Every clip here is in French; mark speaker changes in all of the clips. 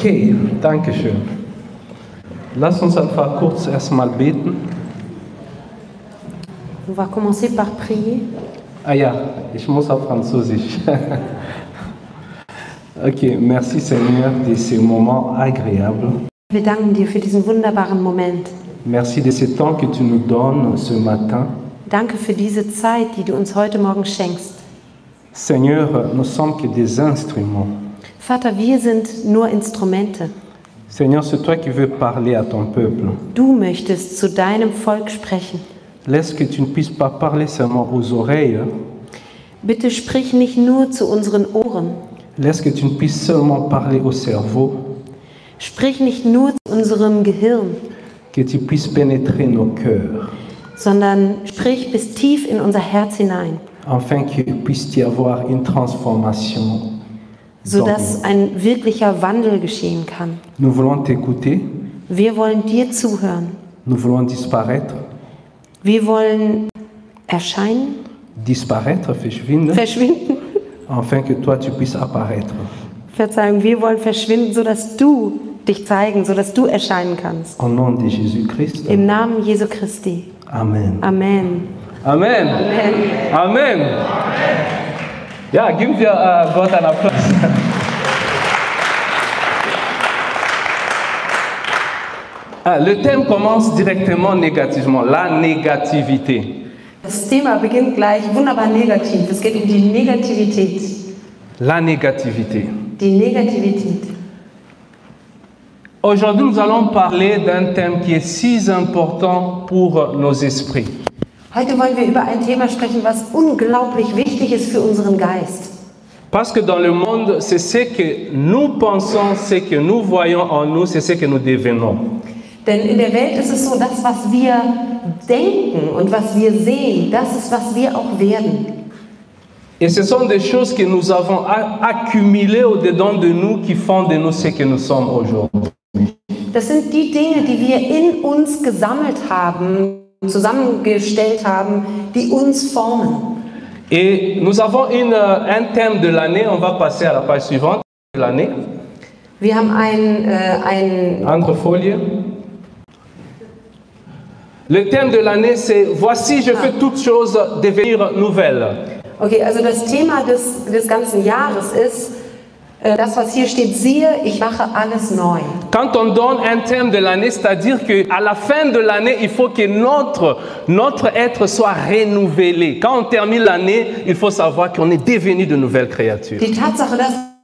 Speaker 1: Okay, danke schön. Lass uns einfach kurz erstmal beten.
Speaker 2: On va commencer par prier.
Speaker 1: Ah ja, ich muss auf Französisch. Okay, merci Seigneur de ces moments agréables.
Speaker 2: Wir danken dir für diesen wunderbaren Moment.
Speaker 1: Merci de ce temps que tu nous donnes ce matin.
Speaker 2: Danke für diese Zeit, die du uns heute Morgen schenkst.
Speaker 1: Seigneur, nous sommes que des instruments.
Speaker 2: Vater, wir sind nur Instrumente.
Speaker 1: Seigneur, c'est toi qui veux parler à ton peuple.
Speaker 2: Du möchtest zu deinem Volk sprechen.
Speaker 1: Laisse que tu ne puisses pas parler seulement aux oreilles.
Speaker 2: Bitte sprich nicht nur zu unseren Ohren.
Speaker 1: Laisse que tu ne puisses seulement parler au cerveau.
Speaker 2: Sprich nicht nur zu unserem Gehirn,
Speaker 1: Que tu puisses pénétrer nos cœurs.
Speaker 2: sondern sprich bis tief in unser Herz hinein,
Speaker 1: Afin qu'il puisse y avoir une transformation.
Speaker 2: sodass ein wirklicher Wandel geschehen kann.
Speaker 1: Nous voulons t'écouter,
Speaker 2: Wir wollen dir zuhören.
Speaker 1: nous voulons disparaître,
Speaker 2: Wir wollen erscheinen,
Speaker 1: verschwinden,
Speaker 2: verschwinden.
Speaker 1: afin que toi tu puisses apparaître.
Speaker 2: Verzeihung, wir wollen verschwinden, sodass du dich zeigen, sodass du erscheinen kannst.
Speaker 1: Au nom de Jésus-Christ.
Speaker 2: Im Namen Jesu Christi.
Speaker 1: Amen.
Speaker 2: Amen.
Speaker 1: Amen.
Speaker 2: Amen.
Speaker 1: Amen. Ja, geben wir Gott einen Applaus. Le thème commence directement négativement, la négativité.
Speaker 2: Das Thema beginnt gleich wunderbar negativ. Es geht um die Negativität.
Speaker 1: La négativité.
Speaker 2: Die Negativität.
Speaker 1: Aujourd'hui, nous allons parler d'un thème qui est si important pour nos esprits.
Speaker 2: Heute wollen wir über ein Thema sprechen, was unglaublich wichtig ist für unseren Geist.
Speaker 1: Parce que dans le monde, c'est ce que nous pensons, ce que nous voyons en nous, c'est ce que nous devenons.
Speaker 2: Denn in der Welt ist es so, das, was wir denken und was wir sehen, das ist, was wir auch werden.
Speaker 1: Et ce sont des choses que nous avons accumulées au-dedans de nous qui font de nous ce que nous sommes aujourd'hui.
Speaker 2: Das sind die Dinge, die wir in uns gesammelt haben, zusammengestellt haben, die uns formen.
Speaker 1: Et nous avons un thème de l'année, on va passer à la page suivante, de l'année.
Speaker 2: Wir haben ein
Speaker 1: Entre folie. Le thème de l'année, c'est « Voici, je fais toutes choses devenir nouvelles ».
Speaker 2: Okay, also das Thema des ganzen Jahres ist, das, was hier steht, siehe, ich mache alles neu.
Speaker 1: Quand on donne un thème de l'année, c'est-à-dire qu'à la fin de l'année, il faut que notre être soit renouvelé. Quand on termine l'année, il faut savoir qu'on est devenu de nouvelles créatures.
Speaker 2: Die Tatsache,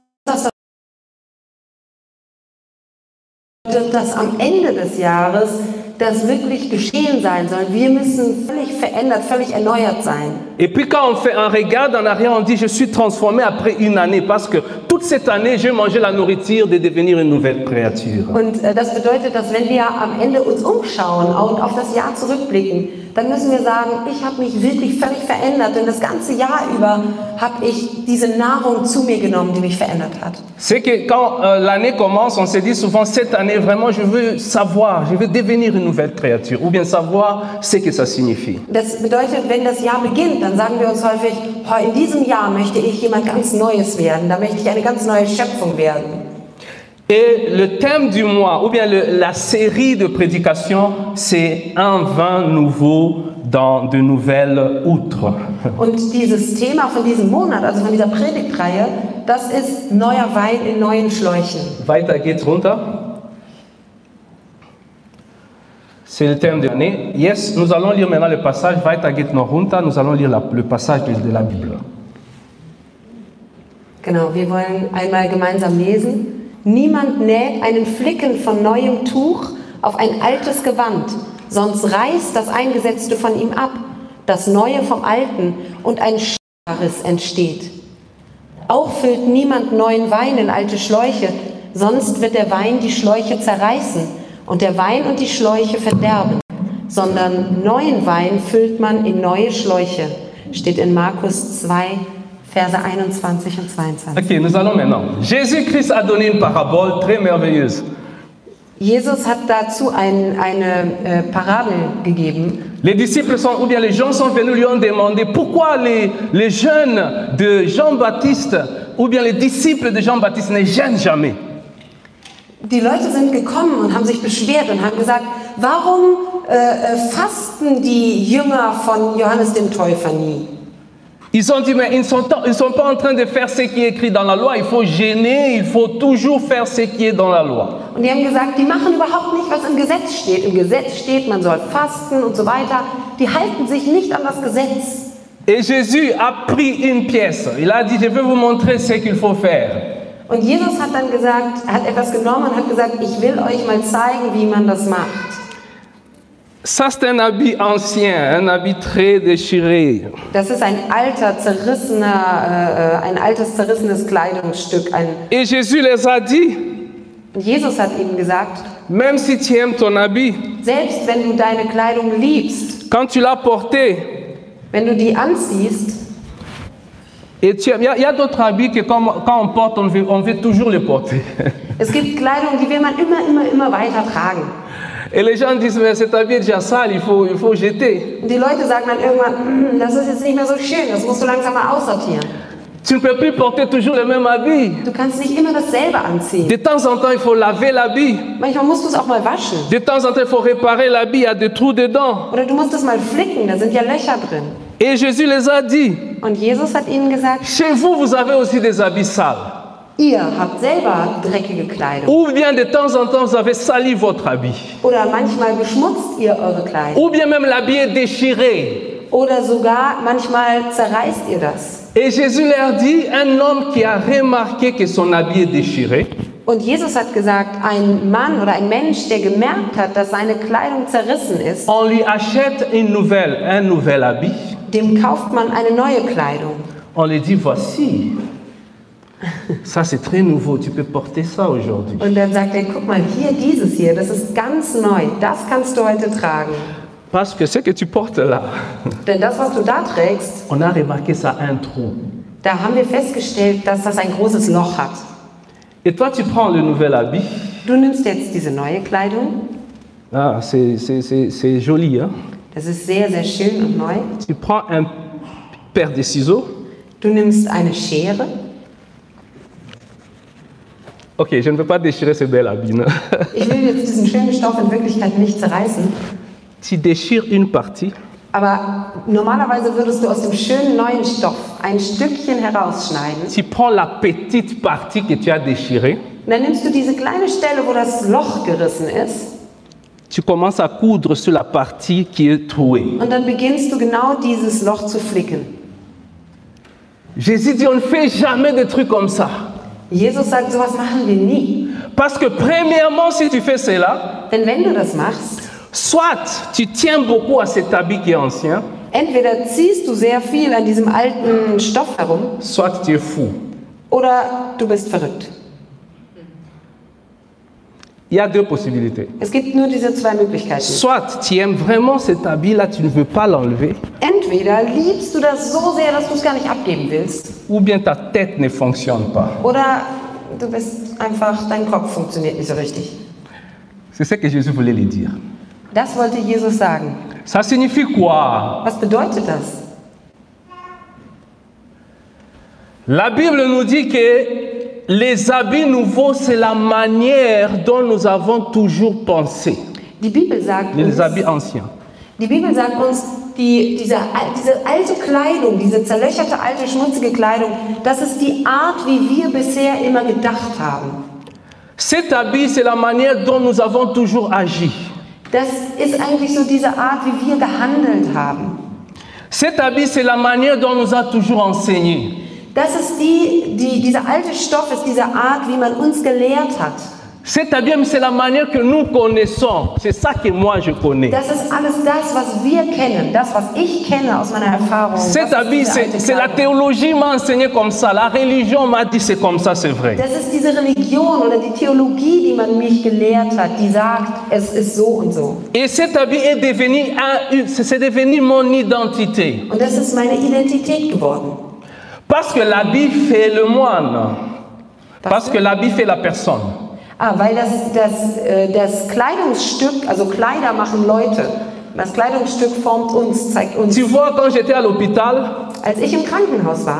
Speaker 2: dass am Ende des Jahres das wirklich geschehen sein soll. Wir müssen völlig verändert, völlig erneuert sein.
Speaker 1: Et puis quand on regarde en arrière, on dit je suis transformé après une année parce que toute cette année, j'ai mangé la nourriture de devenir une nouvelle créature.
Speaker 2: Und das bedeutet, dass wenn wir am Ende uns umschauen und auf das Jahr zurückblicken, dann müssen wir sagen, ich habe mich wirklich völlig verändert, denn das ganze Jahr über habe ich diese Nahrung zu mir genommen, die mich verändert hat.
Speaker 1: C'est que quand l'année commence, on se dit souvent cette année vraiment je veux savoir, je veux devenir une nouvelle créature ou bien savoir ce que ça signifie.
Speaker 2: Das bedeutet, wenn das Jahr beginnt, dann sagen wir uns häufig, oh, in diesem Jahr möchte ich jemand ganz Neues werden, da möchte ich eine ganz neue Schöpfung werden.
Speaker 1: Et le thème du mois, ou bien la série de prédications, c'est un vin nouveau dans de nouvelles outres.
Speaker 2: Und dieses Thema von diesem Monat, also von dieser Predigtreihe, das ist neuer Wein in neuen Schläuchen.
Speaker 1: Weiter geht's runter. C'est le thème de l'année. Yes, nous allons lire maintenant le passage. Weiter geht's noch runter. Nous allons lire le passage de la Bible.
Speaker 2: Genau, wir wollen einmal gemeinsam lesen. Niemand näht einen Flicken von neuem Tuch auf ein altes Gewand, sonst reißt das Eingesetzte von ihm ab, das Neue vom Alten, und ein Riss entsteht. Auch füllt niemand neuen Wein in alte Schläuche, sonst wird der Wein die Schläuche zerreißen und der Wein und die Schläuche verderben, sondern neuen Wein füllt man in neue Schläuche. Steht in Markus 2, Verse 21 und 22.
Speaker 1: Ok, nous allons maintenant. Jésus-Christ a donné une parabole très merveilleuse.
Speaker 2: Jesus hat dazu eine Parabel gegeben.
Speaker 1: Les disciples ou bien les gens sont venus lui ont demandé pourquoi les jeunes de Jean-Baptiste ou bien les disciples de Jean-Baptiste ne gênent jamais.
Speaker 2: Die Leute sind gekommen und haben sich beschwert und haben gesagt, warum fasten die Jünger von Johannes dem Täufer nie?
Speaker 1: Ils ont dit, mais ils ne sont pas en train de faire ce qui est écrit dans la loi. Il faut jeûner, il faut toujours faire ce qui est dans la loi.
Speaker 2: Und die haben gesagt, die machen überhaupt nicht, was im Gesetz steht. Im Gesetz steht, man soll fasten und so weiter. Die halten sich nicht an das Gesetz.
Speaker 1: Et Jésus a pris une pièce. Il a dit, je vais vous montrer ce qu'il faut faire.
Speaker 2: Und Jesus hat dann gesagt, er hat etwas genommen und hat gesagt, ich will euch mal zeigen, wie man das macht.
Speaker 1: Ça, c'est un habit ancien, un habit très déchiré.
Speaker 2: Das ist ein altes zerrissenes Kleidungsstück.
Speaker 1: Et Jésus les a dit,
Speaker 2: Und Jesus hat ihnen gesagt,
Speaker 1: même si tu aimes ton habit,
Speaker 2: selbst wenn du deine Kleidung liebst,
Speaker 1: quand tu l'as porté,
Speaker 2: wenn du die anziehst,
Speaker 1: et il y a d'autres habits que quand on porte, on veut toujours les porter.
Speaker 2: es gibt Kleidung, die will man immer weiter tragen.
Speaker 1: Et les gens disent, mais cet habit est déjà sale, il faut jeter.
Speaker 2: Und die Leute sagen dann irgendwann, das ist jetzt nicht mehr so schön, das musst du langsam mal aussortieren.
Speaker 1: Tu ne peux plus porter toujours le même habit.
Speaker 2: Du kannst nicht immer dasselbe anziehen.
Speaker 1: De temps en temps, il faut laver l'habit.
Speaker 2: Manchmal musst du es auch mal waschen.
Speaker 1: De temps en temps, il faut réparer l'habit, il y a des trous dedans.
Speaker 2: Oder du musst es mal flicken, da sind ja Löcher drin.
Speaker 1: Et Jésus les a dit,
Speaker 2: Und Jesus hat ihnen gesagt,
Speaker 1: chez vous, vous avez aussi des habits sales.
Speaker 2: ihr habt selber dreckige Kleidung.
Speaker 1: Ou bien de temps en temps, vous avez sali votre habit.
Speaker 2: Oder manchmal beschmutzt ihr eure Kleidung.
Speaker 1: Ou bien même l'habit est déchiré.
Speaker 2: Oder sogar manchmal zerreißt ihr das.
Speaker 1: Et Jésus leur dit, un homme qui a remarqué que son habit est déchiré,
Speaker 2: Und Jesus hat gesagt, ein Mann oder ein Mensch, der gemerkt hat, dass seine Kleidung zerrissen ist,
Speaker 1: on lui achète un nouvel habit.
Speaker 2: dem kauft man eine neue Kleidung.
Speaker 1: On lui dit, voici, ça c'est très nouveau, tu peux porter ça aujourd'hui.
Speaker 2: Und dann sagt er, guck mal, dieses hier, das ist ganz neu, das kannst du heute tragen.
Speaker 1: Parce que ce que tu portes là,
Speaker 2: Denn das, was du da trägst,
Speaker 1: on a remarqué ça a un trou.
Speaker 2: da haben wir festgestellt, dass das ein großes Loch hat.
Speaker 1: Et toi, tu prends le nouvel habit.
Speaker 2: Du nimmst jetzt diese neue Kleidung,
Speaker 1: Ah, c'est joli, hein?
Speaker 2: das ist sehr, sehr schön und neu.
Speaker 1: Tu prends un paire de ciseaux.
Speaker 2: Du nimmst eine Schere.
Speaker 1: Ok, je ne veux pas déchirer ce bel habit. Non?
Speaker 2: Ich will jetzt diesen schönen Stoff in Wirklichkeit nicht zerreißen,
Speaker 1: Tu déchires une partie.
Speaker 2: aber normalerweise würdest du aus dem schönen neuen Stoff ein Stückchen herausschneiden.
Speaker 1: Tu prends la petite partie que tu as déchirée.
Speaker 2: Und dann nimmst du diese kleine Stelle, wo das Loch gerissen ist,
Speaker 1: Tu commences à coudre sur la partie qui est trouée.
Speaker 2: und dann beginnst du genau dieses Loch zu flicken.
Speaker 1: Jésus dit, on ne fait jamais de trucs comme ça.
Speaker 2: Jesus sagt, sowas machen wir nie.
Speaker 1: Parce que premièrement, si tu fais cela,
Speaker 2: Denn wenn du das machst,
Speaker 1: soit tu tiens beaucoup à cet habit qui est ancien,
Speaker 2: entweder ziehst du sehr viel an diesem alten Stoff herum,
Speaker 1: soit tu es fou.
Speaker 2: oder du bist verrückt.
Speaker 1: Il y a deux possibilités.
Speaker 2: Es gibt nur diese zwei Möglichkeiten.
Speaker 1: Soit tu aimes vraiment cet habit-là, tu ne veux pas l'enlever,
Speaker 2: Entweder liebst du das so sehr, dass du es gar nicht abgeben willst,
Speaker 1: ou bien ta tête ne fonctionne pas.
Speaker 2: oder du bist einfach, dein Kopf funktioniert nicht so richtig.
Speaker 1: C'est ce que Jésus voulait lui dire.
Speaker 2: Das wollte Jesus sagen.
Speaker 1: Ça signifie quoi?
Speaker 2: Was bedeutet das?
Speaker 1: La Bible nous dit que les habits nouveaux, c'est la manière dont nous avons toujours pensé.
Speaker 2: Die Bibel sagt
Speaker 1: Les
Speaker 2: uns,
Speaker 1: habits anciens.
Speaker 2: diese alte Kleidung, diese zerlöcherte, alte, schmutzige Kleidung, das ist die Art, wie wir bisher immer gedacht haben.
Speaker 1: Cet habit, c'est la manière dont nous avons toujours agi.
Speaker 2: Das ist eigentlich so diese Art, wie wir gehandelt haben.
Speaker 1: Cet habit, c'est la manière dont on nous a toujours enseigné.
Speaker 2: Das ist dieser alte Stoff ist diese Art, wie man uns gelehrt hat.
Speaker 1: Cet habit, c'est la manière que nous connaissons. C'est ça que moi je connais.
Speaker 2: Das ist alles das, was wir kennen, das, was ich kenne aus meiner Erfahrung.
Speaker 1: Cet habit, c'est la théologie m'a enseigné comme ça. La religion m'a dit c'est comme ça, c'est vrai.
Speaker 2: Das ist diese Religion oder die Theologie, die man mich gelehrt hat, die sagt, es ist so und so.
Speaker 1: Et cet habit est devenu mon identité.
Speaker 2: Und das ist meine Identität geworden.
Speaker 1: Parce que l'habit fait le moine. Parce que l'habit fait la personne.
Speaker 2: Weil das Kleidungsstück, also Kleider machen Leute. Das Kleidungsstück formt uns, zeigt uns.
Speaker 1: Tu vois, quand j'étais à l'hôpital,
Speaker 2: Als ich im Krankenhaus war,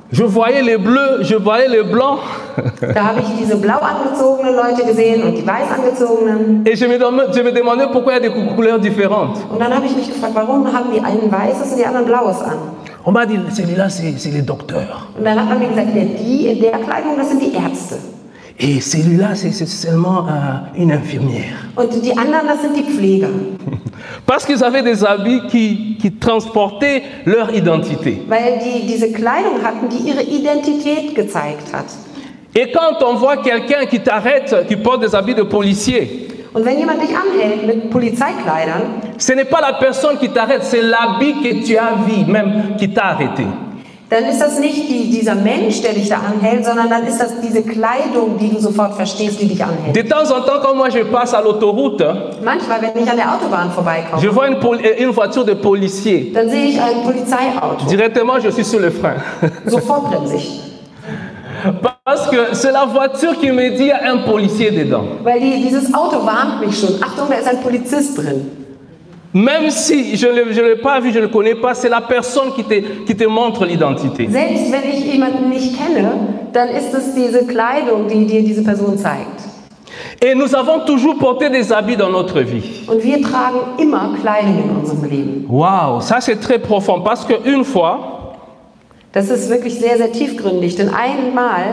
Speaker 1: Je voyais les bleus, je voyais les blancs.
Speaker 2: Da habe ich diese blau angezogenen Leute gesehen und die weiß angezogenen.
Speaker 1: Et je me demandais pourquoi il y a des couleurs différentes.
Speaker 2: Und dann habe ich mich gefragt, warum haben die einen weißes und die anderen blaues an?
Speaker 1: On m'a dit, celui-là, c'est les docteurs.
Speaker 2: Und dann hat man mir gesagt, ja, die in der Kleidung, das sind die Ärzte.
Speaker 1: Et celui-là, c'est seulement une infirmière.
Speaker 2: Und die anderen, das sind die Pfleger.
Speaker 1: Parce qu'ils avaient des habits qui transportaient leur identité.
Speaker 2: Weil die diese Kleidung hatten, die ihre Identität gezeigt hat.
Speaker 1: Et quand on voit quelqu'un qui t'arrête, qui porte des habits de policier,
Speaker 2: Und wenn jemand dich anhält mit Polizeikleidern,
Speaker 1: ce n'est pas la personne qui t'arrête, c'est l'habit que tu as vu même qui t'a arrêté.
Speaker 2: dann ist das nicht dieser Mensch, der dich da anhält, sondern dann ist das diese Kleidung, die du sofort verstehst, die dich anhält.
Speaker 1: De temps en temps, quand moi je passe à l'autoroute,
Speaker 2: Manchmal, wenn ich an der Autobahn vorbeikomme,
Speaker 1: je vois une voiture de policier.
Speaker 2: dann sehe ich ein Polizeiauto.
Speaker 1: Directement, je suis sur le frein.
Speaker 2: Sofort bremse ich.
Speaker 1: Parce que c'est la voiture qui me dit qu'il y a un policier dedans.
Speaker 2: Weil dieses Auto warnt mich schon. Achtung, da ist ein Polizist drin.
Speaker 1: Même si je ne l'ai pas vu, je ne le connais pas, c'est la personne qui te montre l'identité.
Speaker 2: Selbst wenn ich jemanden nicht kenne, dann ist es diese Kleidung, die dir diese Person zeigt.
Speaker 1: Et nous avons toujours porté des habits dans notre vie.
Speaker 2: Und wir tragen immer Kleidung in unserem Leben.
Speaker 1: Waouh, ça c'est très profond parce qu'une fois,
Speaker 2: das ist wirklich sehr, sehr tiefgründig. Denn einmal,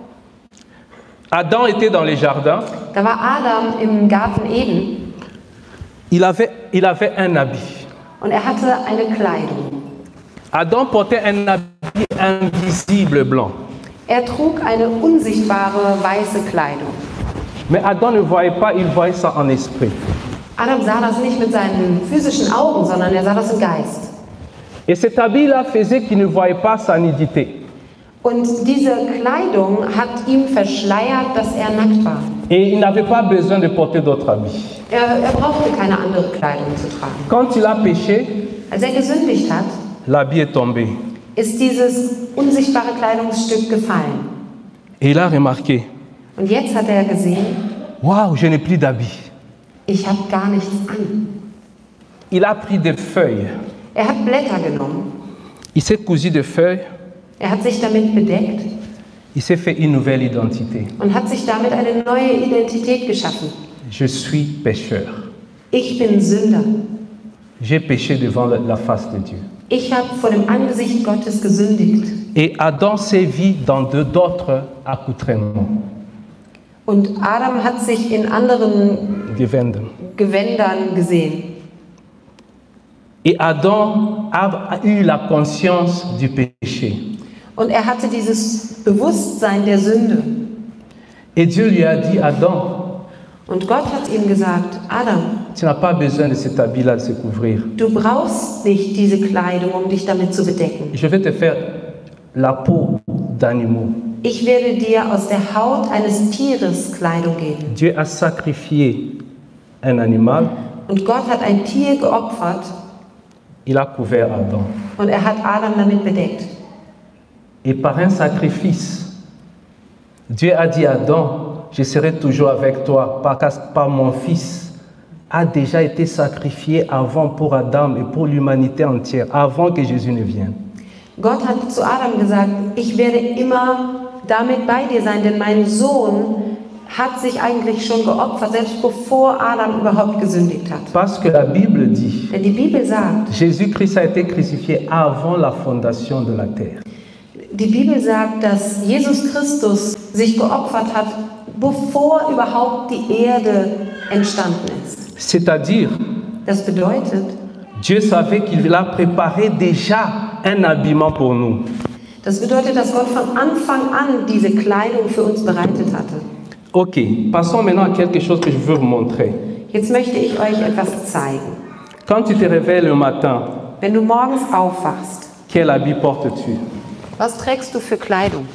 Speaker 1: Adam était dans les jardins.
Speaker 2: Da war Adam im Garten Eden.
Speaker 1: Il avait un habit.
Speaker 2: Und er hatte eine Kleidung.
Speaker 1: Adam portait un habit invisible blanc.
Speaker 2: Er trug eine unsichtbare weiße Kleidung.
Speaker 1: Mais Adam ne voyait pas, il voyait ça en esprit.
Speaker 2: Adam sah das nicht mit seinen physischen Augen, sondern er sah das im Geist.
Speaker 1: Et cet habit-là faisait qu'il ne voyait pas sa nudité.
Speaker 2: Und diese Kleidung hat ihm verschleiert, dass er nackt war.
Speaker 1: Et il n'avait pas besoin de porter d'autres habits.
Speaker 2: Er brauchte keine andere Kleidung zu tragen.
Speaker 1: Quand il a péché,
Speaker 2: Als er gesündigt hat,
Speaker 1: l'habit est tombé.
Speaker 2: ist dieses unsichtbare Kleidungsstück gefallen.
Speaker 1: Et il a remarqué,
Speaker 2: Und jetzt hat er gesehen,
Speaker 1: waouh, je n'ai plus d'habit.
Speaker 2: ich habe gar nichts an.
Speaker 1: Il a pris des feuilles.
Speaker 2: Er hat Blätter genommen.
Speaker 1: Il s'est cousu des feuilles.
Speaker 2: Er hat sich damit bedeckt
Speaker 1: Il s'est fait une nouvelle identité.
Speaker 2: und hat sich damit eine neue Identität geschaffen.
Speaker 1: Je suis pécheur.
Speaker 2: Ich bin Sünder.
Speaker 1: J'ai péché devant la face de Dieu.
Speaker 2: Ich habe vor dem Angesicht Gottes gesündigt.
Speaker 1: Et Adam s'est vu dans d'autres accoutrements.
Speaker 2: Und Adam hat sich in anderen Gewändern gesehen.
Speaker 1: Et Adam a eu la conscience du péché.
Speaker 2: Und er hatte dieses Bewusstsein der Sünde.
Speaker 1: Et Dieu lui a dit, Adam,
Speaker 2: Und Gott hat ihm gesagt, Adam,
Speaker 1: tu n'as pas besoin de cet habit-là de se couvrir.
Speaker 2: du brauchst nicht diese Kleidung, um dich damit zu bedecken.
Speaker 1: Je vais te faire la peau d'animaux.
Speaker 2: Ich werde dir aus der Haut eines Tieres Kleidung geben.
Speaker 1: Dieu a sacrifié un animal.
Speaker 2: Und Gott hat ein Tier geopfert.
Speaker 1: Il a couvert Adam.
Speaker 2: Und er hat Adam damit bedeckt.
Speaker 1: Et par un sacrifice, Dieu a dit à Adam, je serai toujours avec toi, par mon fils a déjà été sacrifié avant pour Adam et pour l'humanité entière, avant que Jésus ne vienne.
Speaker 2: Gott hat zu Adam gesagt, ich werde immer damit bei dir sein, denn mein Sohn hat sich eigentlich schon geopfert, selbst bevor Adam überhaupt gesündigt hat.
Speaker 1: Parce que la Bible dit,
Speaker 2: Denn die Bibel sagt,
Speaker 1: Jésus-Christ a été crucifié avant la fondation de la terre.
Speaker 2: die Bibel sagt, dass Jesus Christus sich geopfert hat, bevor überhaupt die Erde entstanden ist.
Speaker 1: C'est-à-dire,
Speaker 2: Das bedeutet,
Speaker 1: Dieu savait qu'il a préparé déjà un habillement pour nous.
Speaker 2: Das bedeutet, dass Gott von Anfang an diese Kleidung für uns bereitet hatte.
Speaker 1: Ok, passons maintenant à quelque chose que je veux vous montrer.
Speaker 2: Jetzt möchte ich euch etwas zeigen.
Speaker 1: Quand tu te réveilles le matin,
Speaker 2: Wenn du morgens aufwachst,
Speaker 1: quel habit portes-tu?
Speaker 2: was trägst du für Kleidung?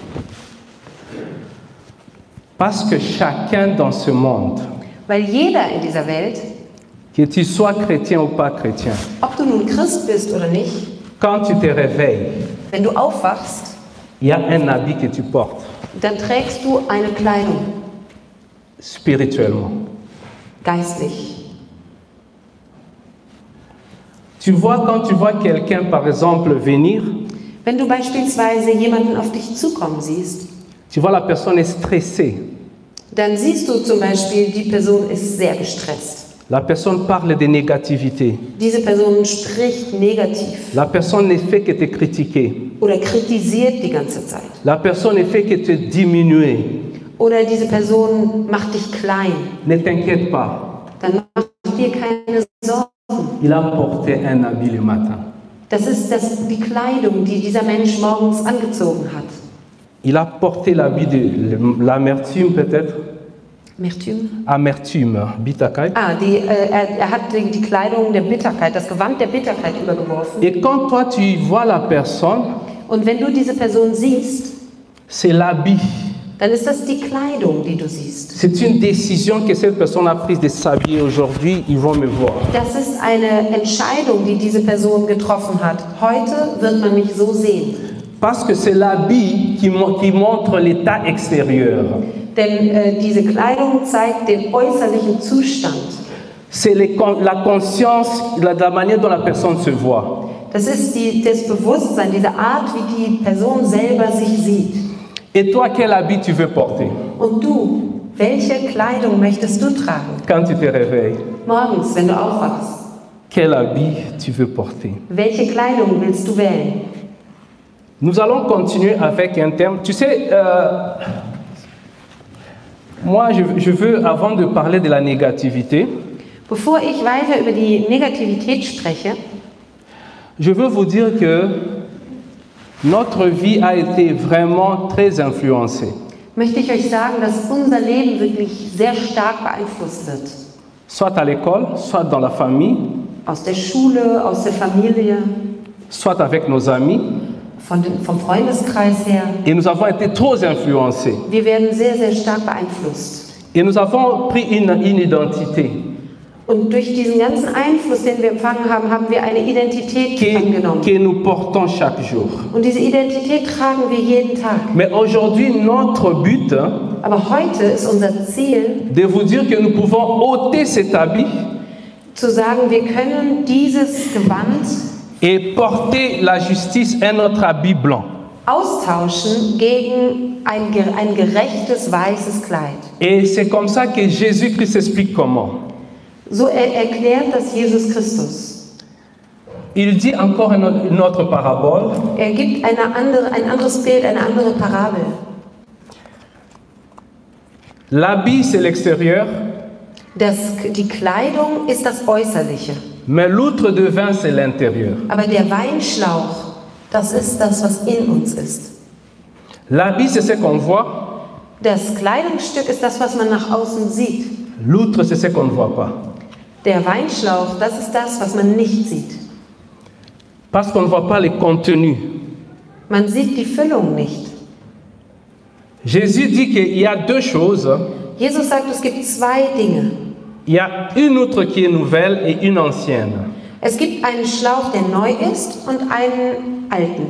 Speaker 1: Parce que chacun dans ce monde,
Speaker 2: Weil jeder in dieser Welt,
Speaker 1: que tu sois chrétien ou pas chrétien,
Speaker 2: ob du nun Christ bist oder nicht,
Speaker 1: quand tu te réveilles,
Speaker 2: wenn du aufwachst,
Speaker 1: il y a un habit que tu portes,
Speaker 2: dann trägst du eine Kleidung,
Speaker 1: spirituellement.
Speaker 2: geistlich.
Speaker 1: Tu vois, quand tu vois quelqu'un, par exemple, venir,
Speaker 2: Wenn du beispielsweise jemanden auf dich zukommen siehst,
Speaker 1: tu vois la personne est stressée.
Speaker 2: dann siehst du zum Beispiel, die Person ist sehr gestresst.
Speaker 1: La personne parle de négativité.
Speaker 2: Diese Person spricht negativ
Speaker 1: La personne ne fait que te critiquer.
Speaker 2: oder kritisiert die ganze Zeit.
Speaker 1: La personne ne fait que te diminuer.
Speaker 2: Oder diese Person macht dich klein.
Speaker 1: Ne t'inquiète pas.
Speaker 2: Dann mach dir keine Sorgen.
Speaker 1: Il a porté un habit le matin.
Speaker 2: Das ist die Kleidung, die dieser Mensch morgens angezogen hat.
Speaker 1: Il a porté l'habit de l'amertume peut-être.
Speaker 2: Amertume?
Speaker 1: Amertume, Bitterkeit.
Speaker 2: Er hat die Kleidung der Bitterkeit, das Gewand der Bitterkeit übergeworfen.
Speaker 1: Et quand toi tu vois la personne,
Speaker 2: Und wenn du diese Person siehst,
Speaker 1: c'est l'habit.
Speaker 2: dann ist das die Kleidung, die du siehst.
Speaker 1: C'est une décision que cette personne a prise de s'habiller aujourd'hui, ils vont me voir.
Speaker 2: Das ist eine Entscheidung, die diese Person getroffen hat. Heute wird man mich so sehen.
Speaker 1: Parce que c'est l'habit qui montre l'état extérieur.
Speaker 2: Denn diese Kleidung zeigt den äußerlichen Zustand.
Speaker 1: C'est la conscience, la manière dont la personne se voit.
Speaker 2: Das ist das Bewusstsein, diese Art, wie die Person selber sich sieht.
Speaker 1: Et toi, quel habit tu veux porter
Speaker 2: Und du, welche Kleidung möchtest du tragen?
Speaker 1: quand tu te réveilles?
Speaker 2: Morgens, wenn du aufwachst.
Speaker 1: Quel habit tu veux porter?
Speaker 2: Welche Kleidung willst du wählen?
Speaker 1: Nous allons continuer avec un thème. Tu sais, moi, je veux, avant de parler de la négativité,
Speaker 2: Bevor ich weiter über die Negativität spreche,
Speaker 1: je veux vous dire que notre vie a été vraiment très influencée.
Speaker 2: möchte ich euch sagen, dass unser Leben wirklich sehr stark beeinflusst wird.
Speaker 1: Soit à l'école, soit dans la famille,
Speaker 2: Aus der Schule, aus der Familie,
Speaker 1: soit avec nos amis.
Speaker 2: vom Freundeskreis her.
Speaker 1: Et nous avons été trop influencés.
Speaker 2: Wir werden sehr, sehr stark beeinflusst.
Speaker 1: Et nous avons pris une identité
Speaker 2: Und durch diesen ganzen Einfluss, den wir empfangen haben, haben wir eine Identität angenommen.
Speaker 1: que nous portons chaque jour.
Speaker 2: Und diese Identität tragen wir jeden Tag.
Speaker 1: Mais aujourd'hui, notre but
Speaker 2: Aber heute ist unser Ziel,
Speaker 1: de vous dire que nous pouvons ôter cet habit
Speaker 2: zu sagen, wir können dieses Gewand
Speaker 1: et porter la justice, un autre habit blanc.
Speaker 2: austauschen gegen ein gerechtes weißes Kleid.
Speaker 1: Et c'est comme ça que Jésus-Christ explique comment.
Speaker 2: So erklärt das Jesus Christus.
Speaker 1: Il dit encore une autre parabole.
Speaker 2: Er gibt ein anderes Bild, eine andere Parabel.
Speaker 1: L'habit, c'est l'extérieur,
Speaker 2: Die Kleidung ist das Äußerliche.
Speaker 1: mais l'outre de vin, c'est l'intérieur.
Speaker 2: Aber der Weinschlauch, das ist das, was in uns ist.
Speaker 1: L'habit, c'est ce qu'on voit.
Speaker 2: Das Kleidungsstück ist das, was man nach außen sieht.
Speaker 1: L'outre, c'est ce qu'on ne voit pas.
Speaker 2: Der Weinschlauch, das ist das, was man nicht sieht.
Speaker 1: Parce qu'on ne voit pas les contenus.
Speaker 2: Man sieht die Füllung nicht.
Speaker 1: Jésus dit qu'il y a deux choses.
Speaker 2: Jesus sagt, es gibt zwei Dinge.
Speaker 1: Il y a une outre qui est nouvelle et une ancienne.
Speaker 2: Es gibt einen Schlauch, der neu ist, und einen alten.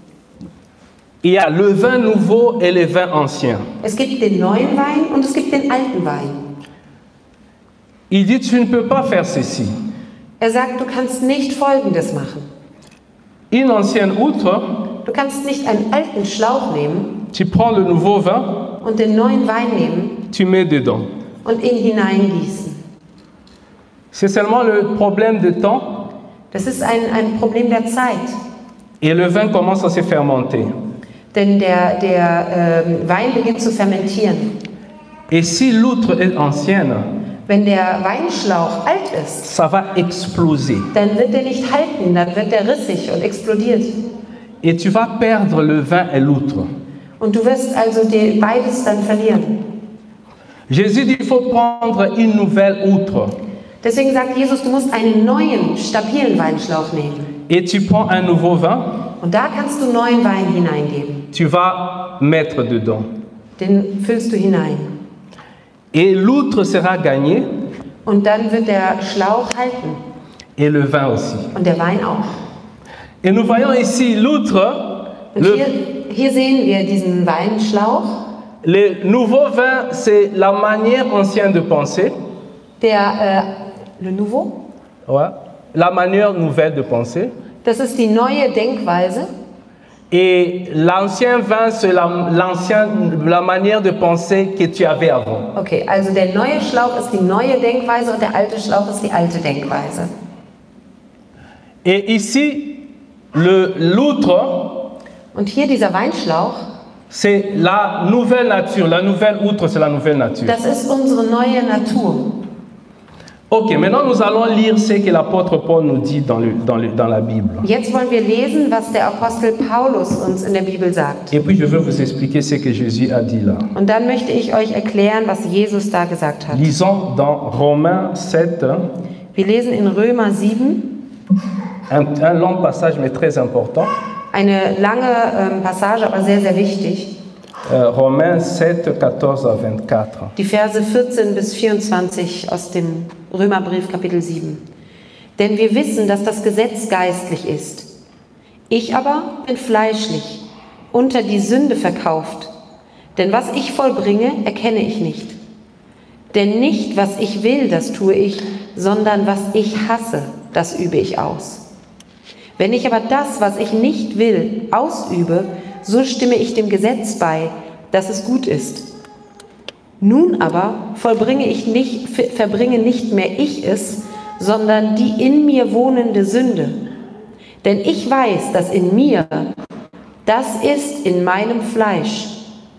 Speaker 1: Il y a le vin nouveau et le vin ancien.
Speaker 2: Es gibt den neuen Wein und es gibt den alten Wein.
Speaker 1: Il dit, tu ne peux pas faire ceci.
Speaker 2: Er sagt, du kannst nicht Folgendes machen.
Speaker 1: Une ancienne outre,
Speaker 2: Du kannst nicht einen alten Schlauch nehmen
Speaker 1: tu prends le nouveau vin,
Speaker 2: und den neuen Wein nehmen
Speaker 1: tu mets dedans.
Speaker 2: und ihn hineingießen.
Speaker 1: C'est seulement le problème de temps
Speaker 2: Das ist ein Problem der Zeit.
Speaker 1: et le vin commence à se fermenter.
Speaker 2: Denn der Wein beginnt zu fermentieren.
Speaker 1: Et si l'outre est ancienne,
Speaker 2: Wenn der Weinschlauch alt ist,
Speaker 1: ça va exploser.
Speaker 2: dann wird er nicht halten, dann wird er rissig und explodiert.
Speaker 1: Et tu vas perdre le vin et l'outre.
Speaker 2: Und du wirst also beides dann verlieren.
Speaker 1: Jésus dit, il faut prendre une nouvelle outre.
Speaker 2: Deswegen sagt Jesus, du musst einen neuen, stabilen Weinschlauch nehmen.
Speaker 1: Et tu prends un nouveau vin,
Speaker 2: Und da kannst du neuen Wein hineingeben.
Speaker 1: tu vas mettre dedans.
Speaker 2: Den füllst du hinein.
Speaker 1: Et l'outre sera gagnée
Speaker 2: Und dann wird der Schlauch halten.
Speaker 1: et le vin aussi.
Speaker 2: Und der Wein auch.
Speaker 1: Et nous voyons ici l'outre.
Speaker 2: Und hier sehen wir diesen Weinschlauch.
Speaker 1: Le nouveau vin, c'est la manière ancienne de penser.
Speaker 2: Le Nouveau,
Speaker 1: Ouais. La manière nouvelle de penser.
Speaker 2: das ist die neue Denkweise.
Speaker 1: Et l'ancien vin, c'est la manière de penser que tu avais avant.
Speaker 2: Okay, also der neue Schlauch ist die neue Denkweise und der alte Schlauch ist die alte Denkweise.
Speaker 1: Et ici, l'outre,
Speaker 2: Und hier dieser Weinschlauch,
Speaker 1: c'est la nouvelle nature. La nouvelle outre, c'est la nouvelle nature.
Speaker 2: das ist unsere neue Natur.
Speaker 1: Ok, maintenant nous allons lire ce que l'apôtre Paul nous dit dans la Bible.
Speaker 2: Jetzt wollen wir lesen, was der Apostel Paulus uns in der Bibel sagt.
Speaker 1: Et puis je vais vous expliquer ce que Jésus a dit là.
Speaker 2: Und dann möchte ich euch erklären, was Jesus da gesagt hat.
Speaker 1: Lisons dans Romains 7,
Speaker 2: Wir lesen in Römer 7,
Speaker 1: un long passage mais très important.
Speaker 2: eine lange Passage, aber sehr, sehr wichtig.
Speaker 1: Romains 7, 14 à 24.
Speaker 2: Die Verse 14 bis 24 aus dem Römerbrief Kapitel 7. Denn wir wissen, dass das Gesetz geistlich ist. Ich aber bin fleischlich, unter die Sünde verkauft. Denn was ich vollbringe, erkenne ich nicht. Denn nicht, was ich will, das tue ich, sondern was ich hasse, das übe ich aus. Wenn ich aber das, was ich nicht will, ausübe, so stimme ich dem Gesetz bei, dass es gut ist. Nun aber verbringe nicht mehr ich es, sondern die in mir wohnende Sünde. Denn ich weiß, dass in mir, das in meinem Fleisch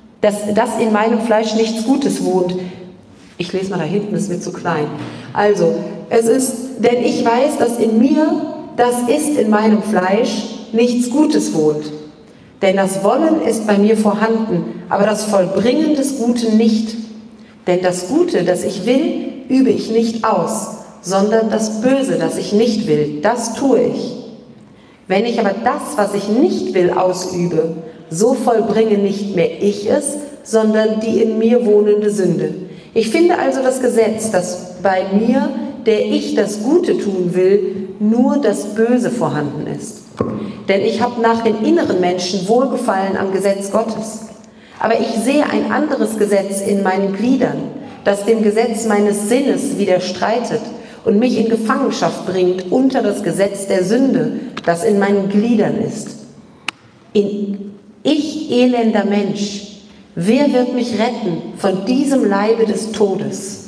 Speaker 2: nichts Gutes wohnt. Ich lese mal da hinten, das wird zu klein. Also, denn ich weiß, dass in mir, in meinem Fleisch, nichts Gutes wohnt. Denn das Wollen ist bei mir vorhanden, aber das Vollbringen des Guten nicht. Denn das Gute, das ich will, übe ich nicht aus, sondern das Böse, das ich nicht will, das tue ich. Wenn ich aber das, was ich nicht will, ausübe, so vollbringe nicht mehr ich es, sondern die in mir wohnende Sünde. Ich finde also das Gesetz, dass bei mir, der ich das Gute tun will, nur das Böse vorhanden ist. Denn ich habe nach den inneren Menschen Wohlgefallen am Gesetz Gottes. Aber ich sehe ein anderes Gesetz in meinen Gliedern, das dem Gesetz meines Sinnes widerstreitet und mich in Gefangenschaft bringt unter das Gesetz der Sünde, das in meinen Gliedern ist. Ich elender Mensch, wer wird mich retten von diesem Leibe des Todes?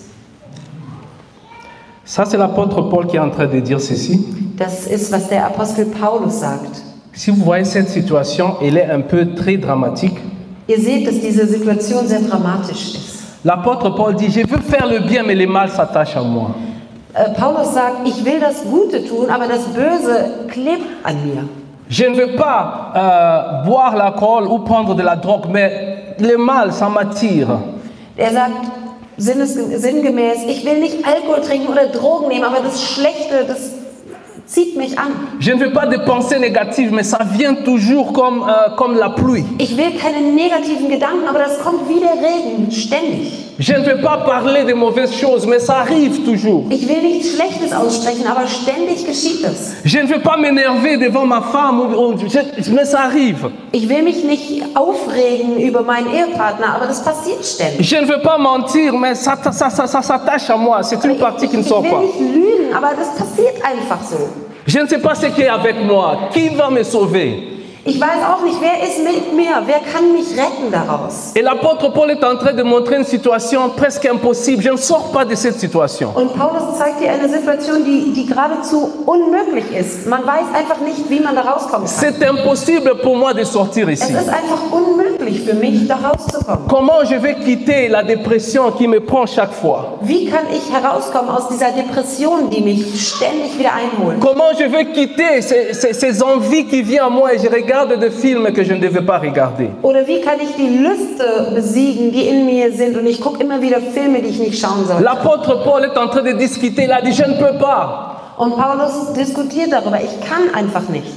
Speaker 1: Ça, c'est l'apôtre Paul qui est en train de dire ceci.
Speaker 2: Das ist, was der Apostel Paulus sagt.
Speaker 1: Si vous voyez cette situation, elle est un peu très dramatique.
Speaker 2: Ihr seht, dass diese Situation sehr dramatisch ist.
Speaker 1: L'apôtre Paul dit, je veux faire le bien, mais le mal s'attache à moi.
Speaker 2: Paulus sagt, ich will das Gute tun, aber das Böse klebt an mir.
Speaker 1: Je ne veux pas boire l'alcool ou prendre de la drogue, mais le mal, ça m'attire.
Speaker 2: Er sagt sinngemäß, ich will nicht Alkohol trinken oder Drogen nehmen, aber das Schlechte, das zieht mich an.
Speaker 1: Je ne veux pas de pensées négatives, mais ça vient toujours comme la pluie.
Speaker 2: Ich will keine negativen Gedanken, aber das kommt wie der Regen, ständig.
Speaker 1: Je ne veux pas parler de mauvaises choses, mais ça arrive toujours.
Speaker 2: Ich will nichts Schlechtes aussprechen, aber ständig geschieht es.
Speaker 1: Je ne veux pas m'énerver devant ma femme, mais ça arrive.
Speaker 2: Ich will mich nicht aufregen über meinen Ehepartner, aber das passiert ständig.
Speaker 1: Je ne veux pas mentir, mais ça s'attache à moi. C'est une partie qui ne sort pas.
Speaker 2: Ich will nicht lügen, aber das passiert einfach so.
Speaker 1: Je ne sais pas ce qui est avec moi. Qui va me sauver?
Speaker 2: Ich weiß auch nicht, wer ist mit mir? Wer kann mich retten daraus?
Speaker 1: Et l'apôtre Paul est en train de montrer une situation presque impossible. Je ne sors pas de cette situation.
Speaker 2: Und Paulus zeigt hier eine Situation, die geradezu unmöglich ist. Man weiß einfach nicht, wie man da rauskommen kann.
Speaker 1: C'est impossible pour moi de sortir ici.
Speaker 2: Es ist einfach unmöglich für mich, da rauszukommen.
Speaker 1: Comment je vais quitter la dépression qui me prend chaque fois?
Speaker 2: Wie kann ich herauskommen aus dieser Depression, die mich ständig wieder einholt?
Speaker 1: Comment je vais quitter ces envies qui viennent à moi et je regarde des films que je ne devais pas regarder?
Speaker 2: Oder wie kann ich die Lüste besiegen, die in mir sind, und ich gucke immer wieder Filme, die ich nicht schauen sollte?
Speaker 1: L'apôtre Paul est en train de discuter. Il a dit, je ne peux pas.
Speaker 2: Und Paulus diskutiert darüber, ich kann einfach nicht.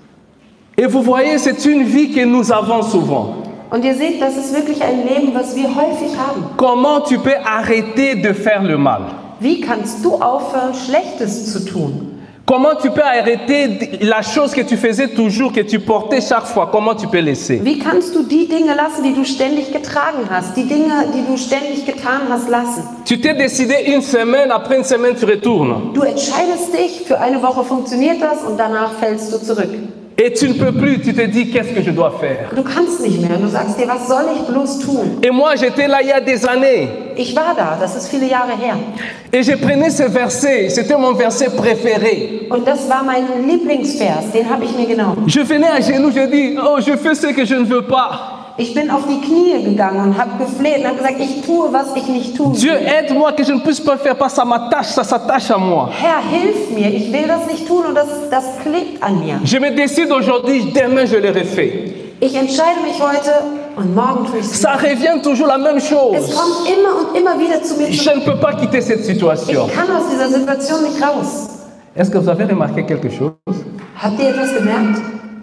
Speaker 1: Et vous voyez, c'est une vie que nous avons souvent.
Speaker 2: Und ihr seht, das ist wirklich ein Leben, was wir häufig haben.
Speaker 1: Comment tu peux arrêter de faire le mal?
Speaker 2: Wie kannst du aufhören, Schlechtes zu tun?
Speaker 1: Comment tu peux arrêter la chose que tu faisais toujours, que tu portais chaque fois? Comment tu peux laisser?
Speaker 2: Wie kannst du die Dinge lassen, die du ständig getragen hast, die Dinge, die du ständig getan hast, lassen?
Speaker 1: Tu t'es décidé une semaine, après une semaine tu retournes.
Speaker 2: Du entscheidest dich, für eine Woche funktioniert das und danach fällst du zurück.
Speaker 1: Et tu ne peux plus, tu te dis qu'est-ce que je dois faire.
Speaker 2: Du kannst nicht mehr. Du sagst dir, was soll ich bloß tun?
Speaker 1: Et moi j'étais là il y a des années.
Speaker 2: Ich war da, das ist viele Jahre her.
Speaker 1: Et je prenais ce verset, c'était mon verset préféré.
Speaker 2: Und das war mein Lieblingsvers, den habe ich mir genommen.
Speaker 1: Je venais à genoux, je dis, oh je fais ce que je ne veux pas.
Speaker 2: Ich bin auf die Knie gegangen und habe gefleht und habe gesagt, ich tue, was ich nicht tun
Speaker 1: Dieu,
Speaker 2: will.
Speaker 1: aide-moi que je ne puisse pas faire, parce que ça m'attache, ça s'attache à moi.
Speaker 2: Herr, hilf mir, ich will das nicht tun und das klebt an mir.
Speaker 1: Je me décide aujourd'hui, demain je le refais.
Speaker 2: Ich entscheide mich heute und morgen tue ich es.
Speaker 1: Ça revient toujours la même
Speaker 2: Es
Speaker 1: chose.
Speaker 2: kommt immer und immer wieder zu mir
Speaker 1: Je
Speaker 2: zurück.
Speaker 1: ne peux pas quitter cette situation.
Speaker 2: Ich kann aus dieser Situation nicht raus.
Speaker 1: Est-ce que vous avez remarqué quelque chose?
Speaker 2: Habt ihr etwas gemerkt?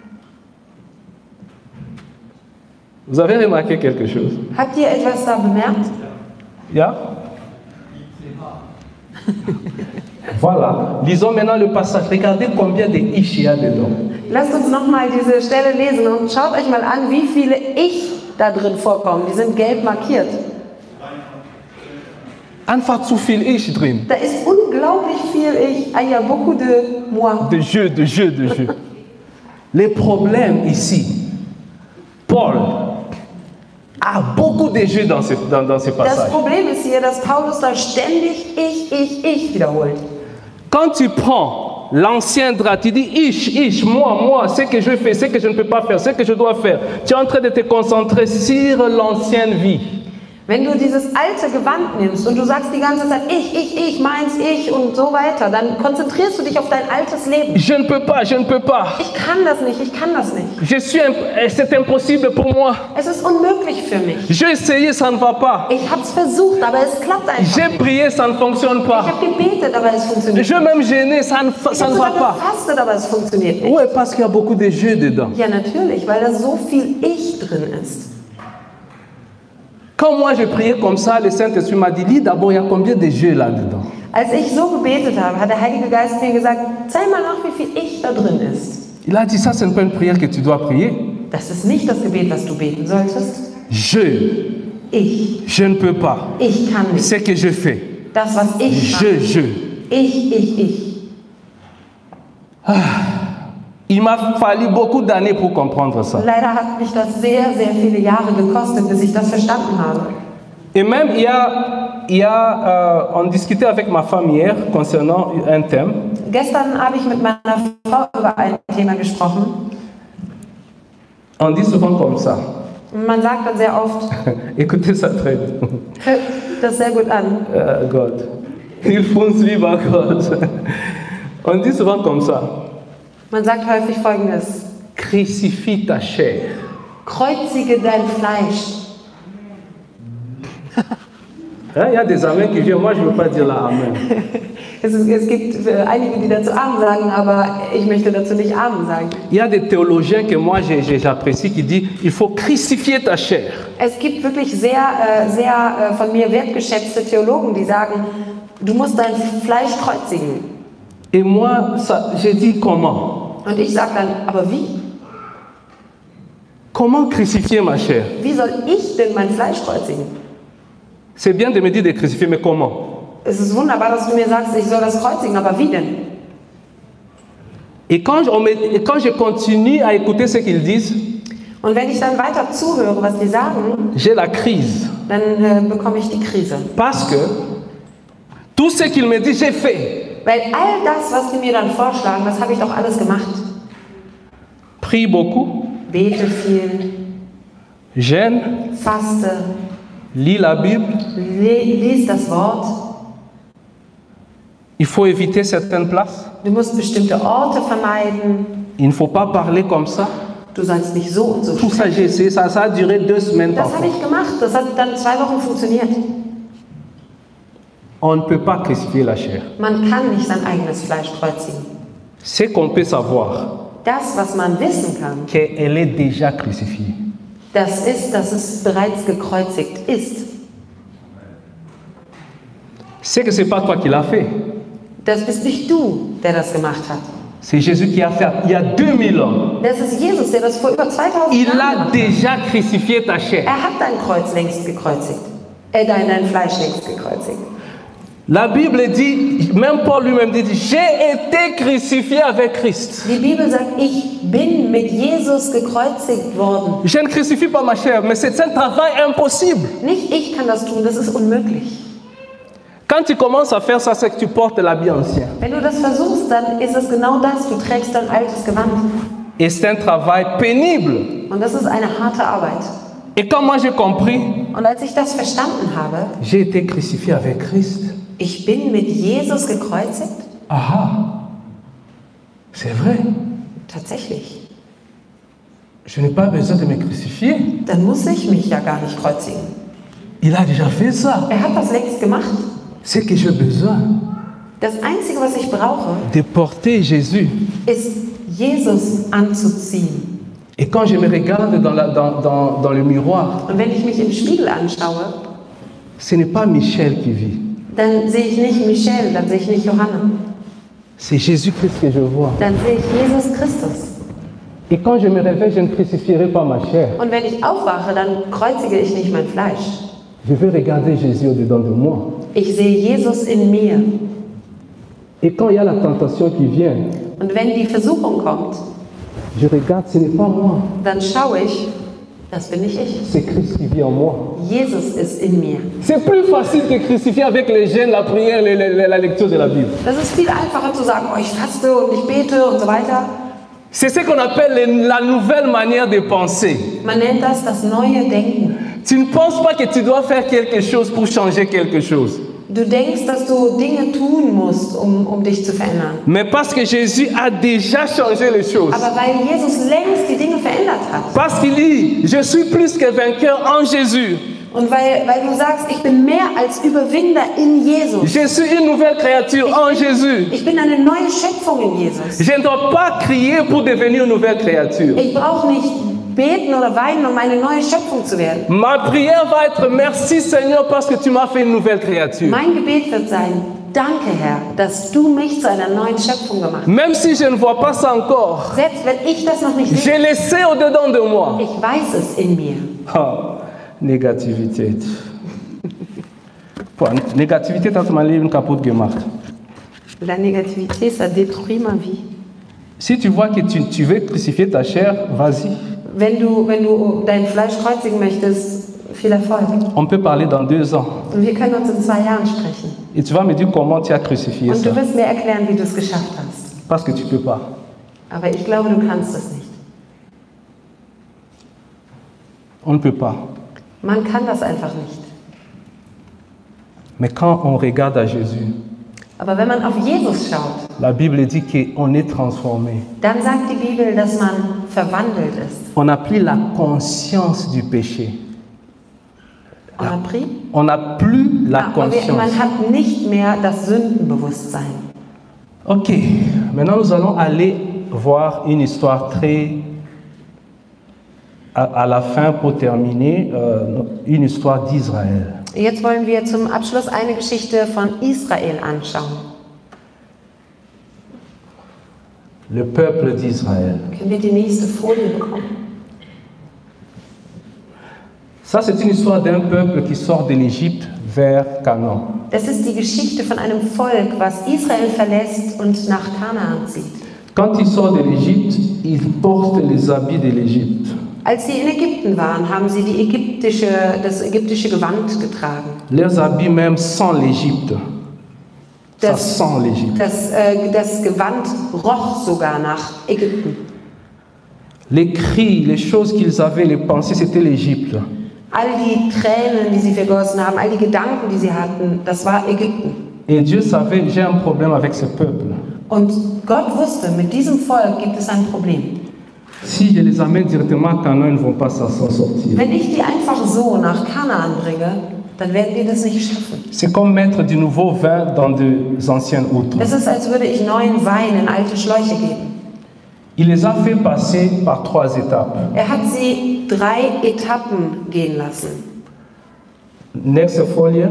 Speaker 1: Vous avez remarqué quelque chose?
Speaker 2: Habt ihr etwas da bemerkt?
Speaker 1: Yeah? Voilà. Lisons maintenant le passage. Regardez combien de ich il y a dedans.
Speaker 2: Lasst uns nochmal diese Stelle lesen und schaut euch mal an, wie viele Ich da drin vorkommen. Die sind gelb markiert.
Speaker 1: Einfach zu viel ich drin.
Speaker 2: Da ist unglaublich viel Ich. Ah, il y a beaucoup de moi.
Speaker 1: De jeu, de jeu, de jeu. Les problèmes ici, Paul a beaucoup de jeux dans ce
Speaker 2: Das
Speaker 1: passage.
Speaker 2: Problem ist hier, dass Paulus da ständig Ich wiederholt.
Speaker 1: Quand tu prends l'ancien drap, tu dis ich, moi, ce que je fais, ce que je ne peux pas faire, ce que je dois faire. Tu es en train de te concentrer sur l'ancienne vie.
Speaker 2: Wenn du dieses alte Gewand nimmst und du sagst die ganze Zeit ich, meins, ich und so weiter, dann konzentrierst du dich auf dein altes Leben.
Speaker 1: Je ne peux pas, je ne peux pas.
Speaker 2: Ich kann das nicht, ich kann das nicht.
Speaker 1: C'est impossible pour moi.
Speaker 2: Es ist unmöglich für mich.
Speaker 1: J'ai essayé, ça ne va pas.
Speaker 2: Ich habe es versucht, aber es klappt einfach
Speaker 1: J'ai
Speaker 2: nicht.
Speaker 1: prié, ça ne fonctionne
Speaker 2: Ich
Speaker 1: pas.
Speaker 2: habe gebetet, aber es funktioniert
Speaker 1: Je
Speaker 2: nicht.
Speaker 1: même gêné, ça ne
Speaker 2: Ich
Speaker 1: va
Speaker 2: habe sogar
Speaker 1: pas.
Speaker 2: gefastet, aber es funktioniert nicht.
Speaker 1: Oui, parce qu'il y a beaucoup de jeux dedans.
Speaker 2: Ja, natürlich, weil da so viel Ich drin ist.
Speaker 1: Quand moi je priais comme ça, le Saint-Esprit m'a dit, lis d'abord, il y a combien de jeux là-dedans?
Speaker 2: Als ich so gebetet habe, hat der Heilige Geist mir gesagt, zeig mal nach, wie viel Ich da drin ist.
Speaker 1: Il a dit, ça, ce n'est pas une prière que tu dois prier.
Speaker 2: Das ist nicht das Gebet, was du beten solltest. Ich
Speaker 1: Je ne peux pas.
Speaker 2: kann nicht.
Speaker 1: Ce que je fais.
Speaker 2: Das, was ich mache.
Speaker 1: Je.
Speaker 2: Ich.
Speaker 1: Il m'a fallu beaucoup d'années pour comprendre ça.
Speaker 2: Leider hat mich das sehr, sehr viele Jahre gekostet, bis ich das verstanden habe.
Speaker 1: Et même, on discutait avec ma femme hier concernant un thème.
Speaker 2: Gestern habe ich mit meiner Frau über ein Thema gesprochen.
Speaker 1: On dit souvent comme ça.
Speaker 2: Man sagt dann sehr oft,
Speaker 1: Écoutez ça très bien.
Speaker 2: hört das sehr gut an.
Speaker 1: God. Il faut suivre God. On dit souvent comme ça.
Speaker 2: Man sagt häufig Folgendes:
Speaker 1: Crucifie ta chair.
Speaker 2: Kreuzige dein Fleisch.
Speaker 1: Il y a des amens qui viennent, moi je ne veux pas dire la Amen.
Speaker 2: Es gibt einige, die dazu Amen sagen, aber ich möchte dazu nicht Amen sagen.
Speaker 1: Il y a des théologiens que moi j'apprécie qui disent il faut crucifier ta chair.
Speaker 2: Es gibt wirklich sehr von mir wertgeschätzte Theologen, die sagen, du musst dein Fleisch kreuzigen.
Speaker 1: Et moi, je dis comment?
Speaker 2: Und ich sage dann, aber wie?
Speaker 1: Comment crucifier ma chair?
Speaker 2: Wie soll ich denn mein Fleisch kreuzigen?
Speaker 1: C'est bien de me dire de crucifier, mais comment?
Speaker 2: Es ist wunderbar, dass du mir sagst, ich soll das kreuzigen, aber wie denn?
Speaker 1: Et quand je continue à écouter ce qu'ils disent,
Speaker 2: Und wenn ich dann weiter zuhöre, was die sagen,
Speaker 1: j'ai la crise.
Speaker 2: dann bekomme ich die Krise.
Speaker 1: Parce que tout ce qu'ils me disent, j'ai fait.
Speaker 2: Weil all das, was die mir dann vorschlagen, das habe ich doch alles gemacht.
Speaker 1: Prie beaucoup,
Speaker 2: Bete viel,
Speaker 1: jeûne,
Speaker 2: faste,
Speaker 1: lis la Bible.
Speaker 2: lies das Wort.
Speaker 1: Il faut éviter certaines places.
Speaker 2: Du musst bestimmte Orte vermeiden.
Speaker 1: Il ne faut pas parler comme ça.
Speaker 2: Du sollst nicht so und so
Speaker 1: Tout ça,
Speaker 2: sprechen.
Speaker 1: j'ai essayé. Ça a duré 2 semaines
Speaker 2: Das habe
Speaker 1: parfois.
Speaker 2: ich gemacht. Das hat dann 2 Wochen funktioniert.
Speaker 1: On ne peut pas crucifier la chair.
Speaker 2: Man kann nicht sein eigenes Fleisch kreuzigen.
Speaker 1: Ce qu'on peut savoir,
Speaker 2: Das, was man wissen kann,
Speaker 1: qu'elle est déjà crucifiée.
Speaker 2: das ist, dass es bereits gekreuzigt ist.
Speaker 1: C'est que ce n'est pas toi qui l'as fait.
Speaker 2: Das bist nicht du, der das gemacht hat.
Speaker 1: C'est Jésus qui a fait il y a 2000 ans.
Speaker 2: Das ist Jesus, der das vor über 2000
Speaker 1: Il
Speaker 2: Jahren
Speaker 1: a
Speaker 2: gemacht hat.
Speaker 1: déjà crucifié ta chair.
Speaker 2: Er hat dein Kreuz längst gekreuzigt. Dein Fleisch längst gekreuzigt.
Speaker 1: La Bible dit, même Paul lui-même dit, j'ai été crucifié avec Christ.
Speaker 2: Die Bibel sagt, ich bin mit Jesus gekreuzigt worden.
Speaker 1: Je ne crucifie pas ma chair, mais c'est un travail impossible.
Speaker 2: Nicht ich kann das tun, das ist unmöglich.
Speaker 1: Quand tu commences à faire ça, c'est que tu portes l'habit ancien.
Speaker 2: Wenn du das versuchst, dann ist es genau das, du trägst dein altes Gewand.
Speaker 1: Et c'est un travail pénible.
Speaker 2: Und das ist eine harte Arbeit.
Speaker 1: Et quand moi j'ai compris,
Speaker 2: Und als ich das verstanden habe,
Speaker 1: j'ai été crucifié avec Christ.
Speaker 2: ich bin mit Jesus gekreuzigt,
Speaker 1: Ah, c'est vrai.
Speaker 2: tatsächlich,
Speaker 1: Je n'ai pas besoin de me crucifier.
Speaker 2: dann muss ich mich ja gar nicht kreuzigen.
Speaker 1: Il a déjà fait ça.
Speaker 2: Er hat das längst gemacht.
Speaker 1: C'est que j'ai besoin
Speaker 2: Das Einzige, was ich brauche,
Speaker 1: de porter Jésus.
Speaker 2: ist Jesus anzuziehen.
Speaker 1: Et quand je me regarde dans le miroir,
Speaker 2: Und wenn ich mich im Spiegel anschaue,
Speaker 1: ce n'est pas Michel qui vit.
Speaker 2: dann sehe ich nicht Michelle, dann sehe ich nicht Johanna.
Speaker 1: C'est Jésus-Christ que je vois.
Speaker 2: Dann sehe ich Jesus Christus.
Speaker 1: Et quand je me réveille, je ne crucifierai pas ma chair.
Speaker 2: Und wenn ich aufwache, dann kreuzige ich nicht mein Fleisch.
Speaker 1: Je vais regarder Jésus au-dedans de moi.
Speaker 2: Ich sehe Jesus in mir.
Speaker 1: Et quand il y a la tentation qui vient,
Speaker 2: Und wenn die Versuchung kommt,
Speaker 1: je regarde, ce n'est pas moi.
Speaker 2: dann schaue ich, das bin nicht ich.
Speaker 1: C'est Christ qui vit en moi.
Speaker 2: Jesus ist in mir.
Speaker 1: C'est plus facile de crucifier avec les jeûnes, la prière, la lecture de la Bible.
Speaker 2: Das ist viel einfacher zu sagen, oh, ich faste und ich bete und so weiter.
Speaker 1: C'est ce qu'on appelle la nouvelle manière de penser.
Speaker 2: Man nennt das neue Denken.
Speaker 1: Tu ne penses pas que tu dois faire quelque chose pour changer quelque chose.
Speaker 2: Du denkst, dass du Dinge tun musst, um dich zu verändern.
Speaker 1: Mais parce que Jésus a déjà changé les choses.
Speaker 2: Aber weil Jesus längst die Dinge verändert hat.
Speaker 1: Parce qu'il dit, je suis plus que vainqueur en Jésus.
Speaker 2: Und weil du sagst, ich bin mehr als Überwinder in Jesus.
Speaker 1: Je suis une nouvelle créature en Jésus.
Speaker 2: Ich bin eine neue Schöpfung in Jesus.
Speaker 1: Je ne dois pas crier pour devenir une nouvelle créature.
Speaker 2: Ich brauche nicht beten oder weinen, um eine neue Schöpfung zu werden.
Speaker 1: Ma prière va être merci Seigneur parce que tu m'as fait une nouvelle créature.
Speaker 2: Mein Gebet wird sein, danke Herr, dass du mich zu einer neuen Schöpfung gemacht hast.
Speaker 1: Même si je ne vois pas ça encore,
Speaker 2: Selbst wenn ich das noch nicht
Speaker 1: je
Speaker 2: sehe,
Speaker 1: le sais au-dedans de moi.
Speaker 2: ich weiß es in mir.
Speaker 1: Ah, Negativität. Negativität hat mein Leben kaputt gemacht.
Speaker 2: La négativité, ça détruit ma vie.
Speaker 1: Si tu vois que tu veux crucifier ta chair, vas-y.
Speaker 2: Wenn du dein Fleisch kreuzigen möchtest, viel Erfolg.
Speaker 1: On peut parler dans 2 ans.
Speaker 2: Und wir können uns in 2 Jahren sprechen.
Speaker 1: Et tu vas me dire comment tu as crucifié
Speaker 2: Und
Speaker 1: ça.
Speaker 2: du wirst mir erklären, wie du es geschafft hast.
Speaker 1: Parce que tu ne peux pas.
Speaker 2: Aber ich glaube, du kannst es nicht.
Speaker 1: On ne peut pas.
Speaker 2: Man kann das einfach nicht.
Speaker 1: Mais quand on regarde à Jésus,
Speaker 2: Aber wenn man auf Jesus schaut,
Speaker 1: la Bible dit qu'on est transformé.
Speaker 2: dann sagt die Bibel, dass man verwandelt ist.
Speaker 1: On n'a plus la conscience du péché.
Speaker 2: On a pris?
Speaker 1: On n'a plus la conscience.
Speaker 2: Man hat nicht mehr das Sündenbewusstsein.
Speaker 1: Ok, maintenant nous allons aller voir une histoire très... À la fin, pour terminer, une histoire d'Israël.
Speaker 2: Jetzt wollen wir zum Abschluss eine Geschichte von Israel anschauen.
Speaker 1: Le peuple d'Israël.
Speaker 2: Können wir die nächste Folie bekommen?
Speaker 1: Ça, c'est une histoire d'un peuple qui sort de l'Égypte vers Canaan.
Speaker 2: Das ist die Geschichte von einem Volk, was Israel verlässt und nach Kanaan zieht.
Speaker 1: Quand ils sortent de l'Égypte, ils portent les habits de l'Égypte.
Speaker 2: Als sie in Ägypten waren, haben sie das ägyptische Gewand getragen.
Speaker 1: Leurs habits même sentent l'Égypte. Ça sent l'Égypte.
Speaker 2: Das Gewand roch sogar nach Ägypten.
Speaker 1: Les cris, les choses qu'ils avaient, les pensées, c'était l'Égypte.
Speaker 2: All die Tränen, die sie vergossen haben, all die Gedanken, die sie hatten, das war Ägypten.
Speaker 1: Et Dieu savait, j'ai un problème avec ce peuple.
Speaker 2: Und Gott wusste, mit diesem Volk gibt es ein Problem.
Speaker 1: Si je les amène directement à Canaan, ils ne vont pas s'en sortir.
Speaker 2: Wenn ich die einfach so nach Kanaan bringe, dann werden die das nicht schaffen.
Speaker 1: C'est comme mettre du nouveau vin dans des anciennes outres.
Speaker 2: Es ist, als würde ich neuen Wein in alte Schläuche geben.
Speaker 1: Il les a fait passer par 3 étapes.
Speaker 2: Er hat sie 3 Etappen gehen lassen.
Speaker 1: Nächste Folie.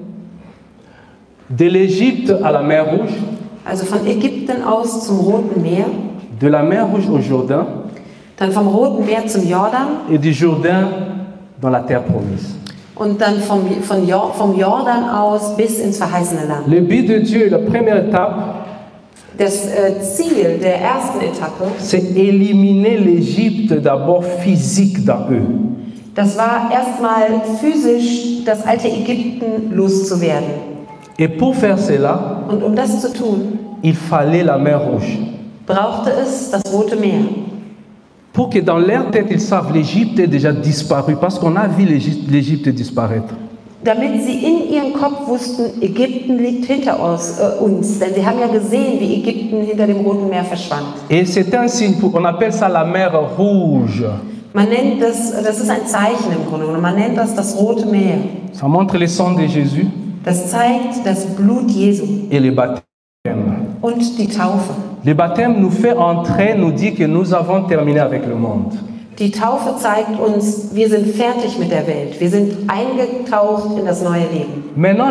Speaker 1: De l'Égypte à la mer Rouge.
Speaker 2: Also von Ägypten aus zum Roten Meer.
Speaker 1: De la mer Rouge au Jourdain.
Speaker 2: Dann vom Roten Meer zum Jordan.
Speaker 1: Et du Jourdain dans la terre promise.
Speaker 2: Und dann vom Jordan aus bis ins verheißene Land.
Speaker 1: Le but de Dieu, la première étape,
Speaker 2: Das Ziel der ersten Etappe,
Speaker 1: c'est éliminer l'Égypte d'abord physique dans eux.
Speaker 2: das war erstmal physisch das alte Ägypten loszuwerden.
Speaker 1: Et pour faire cela,
Speaker 2: Und um das zu tun,
Speaker 1: il fallait la mer Rouge.
Speaker 2: brauchte es das Rote Meer.
Speaker 1: Pour que dans leur tête, ils savent l'Égypte est déjà disparue, parce qu'on a vu l'Égypte disparaître.
Speaker 2: Damit sie in ihrem Kopf wussten, Ägypten liegt hinter uns. Denn sie haben ja gesehen, wie Ägypten hinter dem Roten Meer verschwand.
Speaker 1: Et c'est un signe, on appelle ça la mer Rouge.
Speaker 2: Man nennt das ist ein Zeichen im Grunde genommen, man nennt das Rote Meer.
Speaker 1: Ça montre le sang de Jésus
Speaker 2: Das zeigt das Blut Jesu
Speaker 1: et le baptême.
Speaker 2: und die Taufe.
Speaker 1: Le baptême nous fait entrer, nous dit que nous avons terminé avec le monde.
Speaker 2: Die Taufe zeigt uns, wir sind fertig mit der Welt. Wir sind eingetaucht in das neue Leben.
Speaker 1: Maintenant,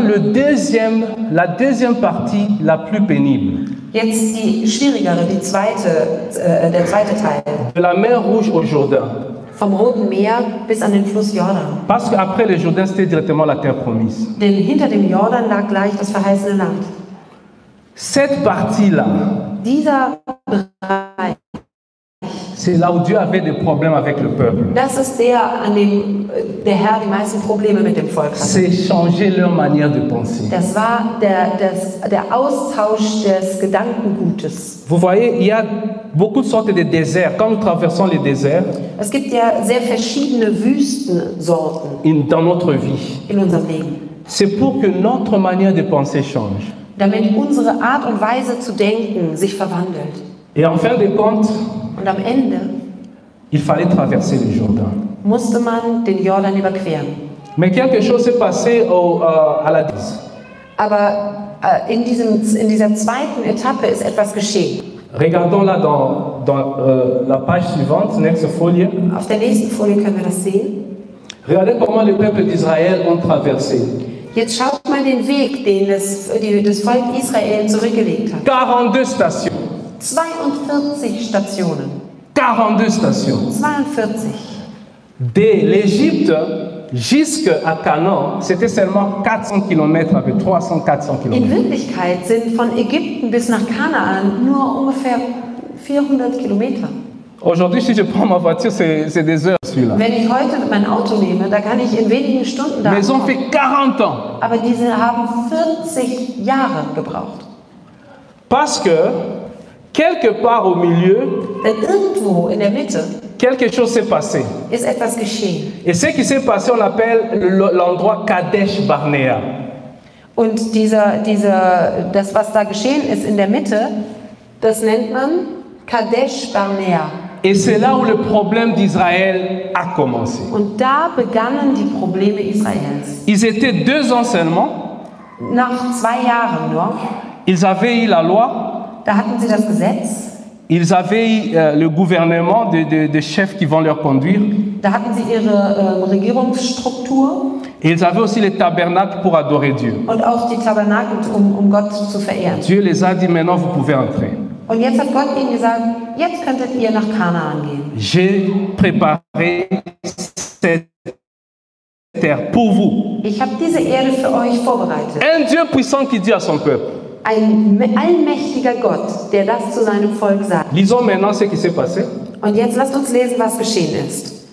Speaker 1: la deuxième partie, la plus pénible.
Speaker 2: Jetzt die schwierigere, der zweite Teil.
Speaker 1: De la mer Rouge au Jourdain.
Speaker 2: Vom Roten Meer bis an den Fluss Jordan.
Speaker 1: Parce qu'après le Jourdain, c'était directement la terre promise.
Speaker 2: Denn hinter dem Jordan lag gleich das verheißene Land.
Speaker 1: Cette partie-là,
Speaker 2: Dieser Bereich,
Speaker 1: c'est là où Dieu avait des problèmes avec le peuple.
Speaker 2: das ist an dem der Herr die meisten Probleme mit dem Volk hatte.
Speaker 1: C'est changer leur manière de penser.
Speaker 2: Das war der Austausch des Gedankengutes.
Speaker 1: Vous voyez, il y a beaucoup de sortes de déserts. Quand nous traversons les déserts
Speaker 2: Es gibt ja sehr verschiedene Wüstensorten
Speaker 1: dans notre vie,
Speaker 2: in unserem Leben.
Speaker 1: c'est pour que notre manière de penser change.
Speaker 2: Damit unsere Art und Weise zu denken sich verwandelt.
Speaker 1: Et en fin de compte,
Speaker 2: Und am Ende
Speaker 1: il fallait traverser le Jourdain.
Speaker 2: musste man den Jordan überqueren.
Speaker 1: Mais quelque chose s'est passé à la Dise.
Speaker 2: Aber in dieser zweiten Etappe ist etwas geschehen.
Speaker 1: Regardons là dans la page suivante, next folie.
Speaker 2: Auf der nächsten Folie können wir das sehen.
Speaker 1: Regardez comment le peuple d'Israël ont traversé.
Speaker 2: Jetzt schaut mal den Weg, den das Volk Israel zurückgelegt hat.
Speaker 1: 42 stations.
Speaker 2: 42 Stationen.
Speaker 1: 42 stations.
Speaker 2: 42.
Speaker 1: De l'Égypte jusqu'à Canaan, c'était seulement 400 km, avec 300-400
Speaker 2: In
Speaker 1: km.
Speaker 2: Wirklichkeit sind von Ägypten bis nach Kanaan nur ungefähr 400 Kilometer.
Speaker 1: Aujourd'hui, si je prends ma voiture, c'est des heures celui-là.
Speaker 2: Wenn ich heute mein Auto nehme, da kann ich in wenigen Stunden da
Speaker 1: Mais ils ont
Speaker 2: ankommen.
Speaker 1: fait 40 ans.
Speaker 2: Aber diese haben 40 Jahre gebraucht.
Speaker 1: Parce que, quelque part au milieu,
Speaker 2: Denn irgendwo in der Mitte
Speaker 1: quelque chose s'est passé.
Speaker 2: ist etwas geschehen.
Speaker 1: Et ce qui s'est passé, on appelle l'endroit Kadesh Barnea.
Speaker 2: Und das, was da geschehen ist in der Mitte, das nennt man Kadesh Barnea.
Speaker 1: Et c'est là où le problème d'Israël a commencé.
Speaker 2: Und da begannen die Probleme Israels.
Speaker 1: Ils étaient 2 ans seulement.
Speaker 2: Nach 2 Jahren nur,
Speaker 1: Ils avaient eu la loi.
Speaker 2: da hatten sie das Gesetz,
Speaker 1: Ils avaient eu le gouvernement de chefs qui vont leur conduire.
Speaker 2: da hatten sie ihre Regierungsstruktur
Speaker 1: Et ils avaient aussi le tabernacle pour adorer Dieu.
Speaker 2: und auch die Tabernakel, um Gott zu verehren.
Speaker 1: Dieu les a dit, maintenant vous pouvez entrer.
Speaker 2: Und jetzt hat Gott ihnen gesagt, jetzt könntet ihr nach Kanaan gehen.
Speaker 1: J'ai préparé cette terre pour vous.
Speaker 2: Ich habe diese Erde für euch vorbereitet.
Speaker 1: Un Dieu puissant qui dit à son peuple.
Speaker 2: Ein allmächtiger Gott, der das zu seinem Volk sagt.
Speaker 1: Lisons maintenant ce qui s'est passé.
Speaker 2: Und jetzt lasst uns lesen, was geschehen ist.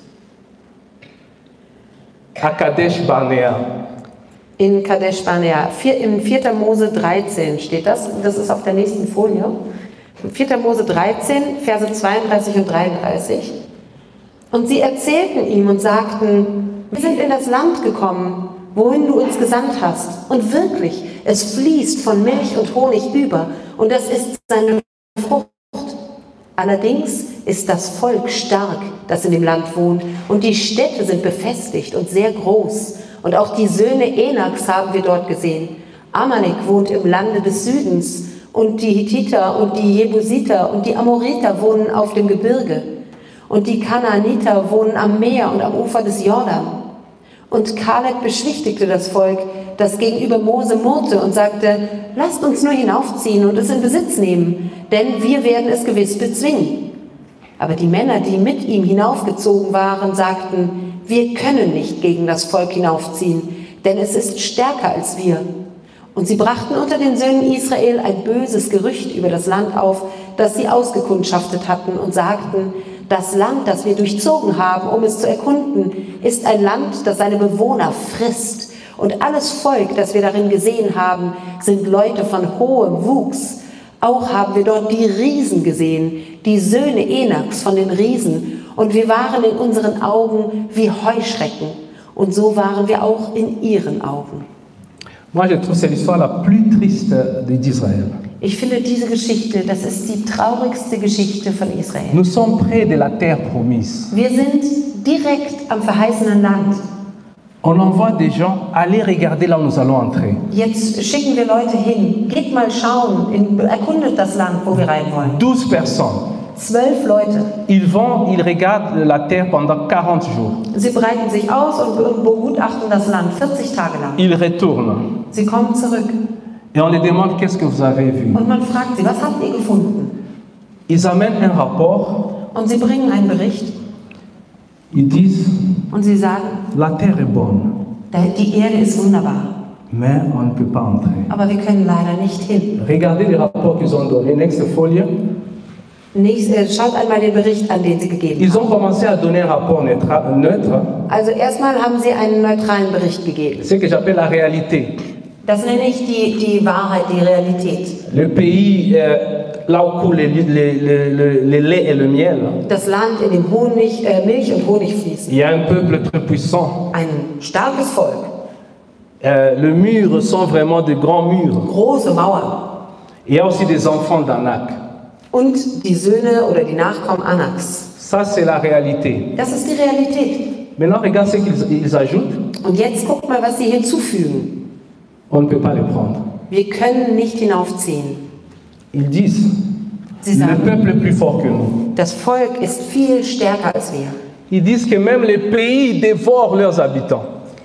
Speaker 1: À Kadesh Barnea.
Speaker 2: In Kadesh Barnea, im 4. Mose 13 steht das. Das ist auf der nächsten Folie. 4. Mose 13, Verse 32 und 33. Und sie erzählten ihm und sagten, wir sind in das Land gekommen, wohin du uns gesandt hast. Und wirklich, es fließt von Milch und Honig über. Und das ist seine Frucht. Allerdings ist das Volk stark, das in dem Land wohnt. Und die Städte sind befestigt und sehr groß. Und auch die Söhne Enaks haben wir dort gesehen. Amalek wohnt im Lande des Südens. Und die Hittiter und die Jebusiter und die Amoriter wohnen auf dem Gebirge. Und die Kanaaniter wohnen am Meer und am Ufer des Jordan. Und Kaleb beschwichtigte das Volk, das gegenüber Mose murrte und sagte, lasst uns nur hinaufziehen und es in Besitz nehmen, denn wir werden es gewiss bezwingen. Aber die Männer, die mit ihm hinaufgezogen waren, sagten, wir können nicht gegen das Volk hinaufziehen, denn es ist stärker als wir. Und sie brachten unter den Söhnen Israel ein böses Gerücht über das Land auf, das sie ausgekundschaftet hatten und sagten, das Land, das wir durchzogen haben, um es zu erkunden, ist ein Land, das seine Bewohner frisst. Und alles Volk, das wir darin gesehen haben, sind Leute von hohem Wuchs. Auch haben wir dort die Riesen gesehen, die Söhne Enaks von den Riesen. Und wir waren in unseren Augen wie Heuschrecken. Und so waren wir auch in ihren Augen.
Speaker 1: Moi, je trouve que c'est l'histoire la plus triste d'Israël.
Speaker 2: Ich finde diese Geschichte, das ist die traurigste Geschichte von Israel.
Speaker 1: Nous sommes près de la terre promise.
Speaker 2: Wir sind direkt am verheißenen Land.
Speaker 1: On envoie des gens, allez regarder là où nous allons entrer.
Speaker 2: Jetzt schicken wir Leute hin, geht mal schauen, erkundet das Land, wo wir rein wollen.
Speaker 1: 12 personnes.
Speaker 2: 12 Leute.
Speaker 1: Ils regardent la terre pendant 40 jours.
Speaker 2: Sie breiten sich aus und begutachten das Land 40 Tage lang.
Speaker 1: Ils retournent.
Speaker 2: Sie kommen zurück.
Speaker 1: Et on les demande qu'est-ce que vous avez vu.
Speaker 2: Und man fragt sie, was habt ihr gefunden?
Speaker 1: Ils amènent un rapport.
Speaker 2: Und sie bringen einen Bericht.
Speaker 1: Ils disent,
Speaker 2: und sie sagen,
Speaker 1: la terre est bonne.
Speaker 2: Die Erde ist wunderbar.
Speaker 1: Mais on ne peut pas entrer.
Speaker 2: Aber wir können leider nicht hin.
Speaker 1: Regardez les rapports qu'ils ont donnés. Nächste Folie.
Speaker 2: Schaut einmal den Bericht an, den sie gegeben
Speaker 1: Ils ont commencé à donner un rapport neutre.
Speaker 2: Also erstmal haben sie einen neutralen Bericht gegeben.
Speaker 1: C'est ce que j'appelle la réalité.
Speaker 2: Das nenne ich die Wahrheit, die Realität.
Speaker 1: Le pays là où coule le lait et le miel.
Speaker 2: Das Land, in dem Milch und Honig fließen.
Speaker 1: Il y a un peuple très puissant.
Speaker 2: Ein starkes Volk.
Speaker 1: Le mur sont vraiment de grands murs.
Speaker 2: Große Mauern.
Speaker 1: Il y a aussi des enfants d'Anak.
Speaker 2: Und die Söhne oder die Nachkommen Anaks.
Speaker 1: Ça, c'est la réalité.
Speaker 2: Das ist die Realität.
Speaker 1: Maintenant, regarde ce qu'ils ajoutent.
Speaker 2: Und jetzt guckt mal, was sie hinzufügen.
Speaker 1: On ne peut pas les prendre.
Speaker 2: Wir können nicht hinaufziehen.
Speaker 1: Ils disent,
Speaker 2: sie sagen,
Speaker 1: le peuple est plus fort que nous.
Speaker 2: Das Volk ist viel stärker als wir.
Speaker 1: Ils disent que même les pays dévorent leurs habitants.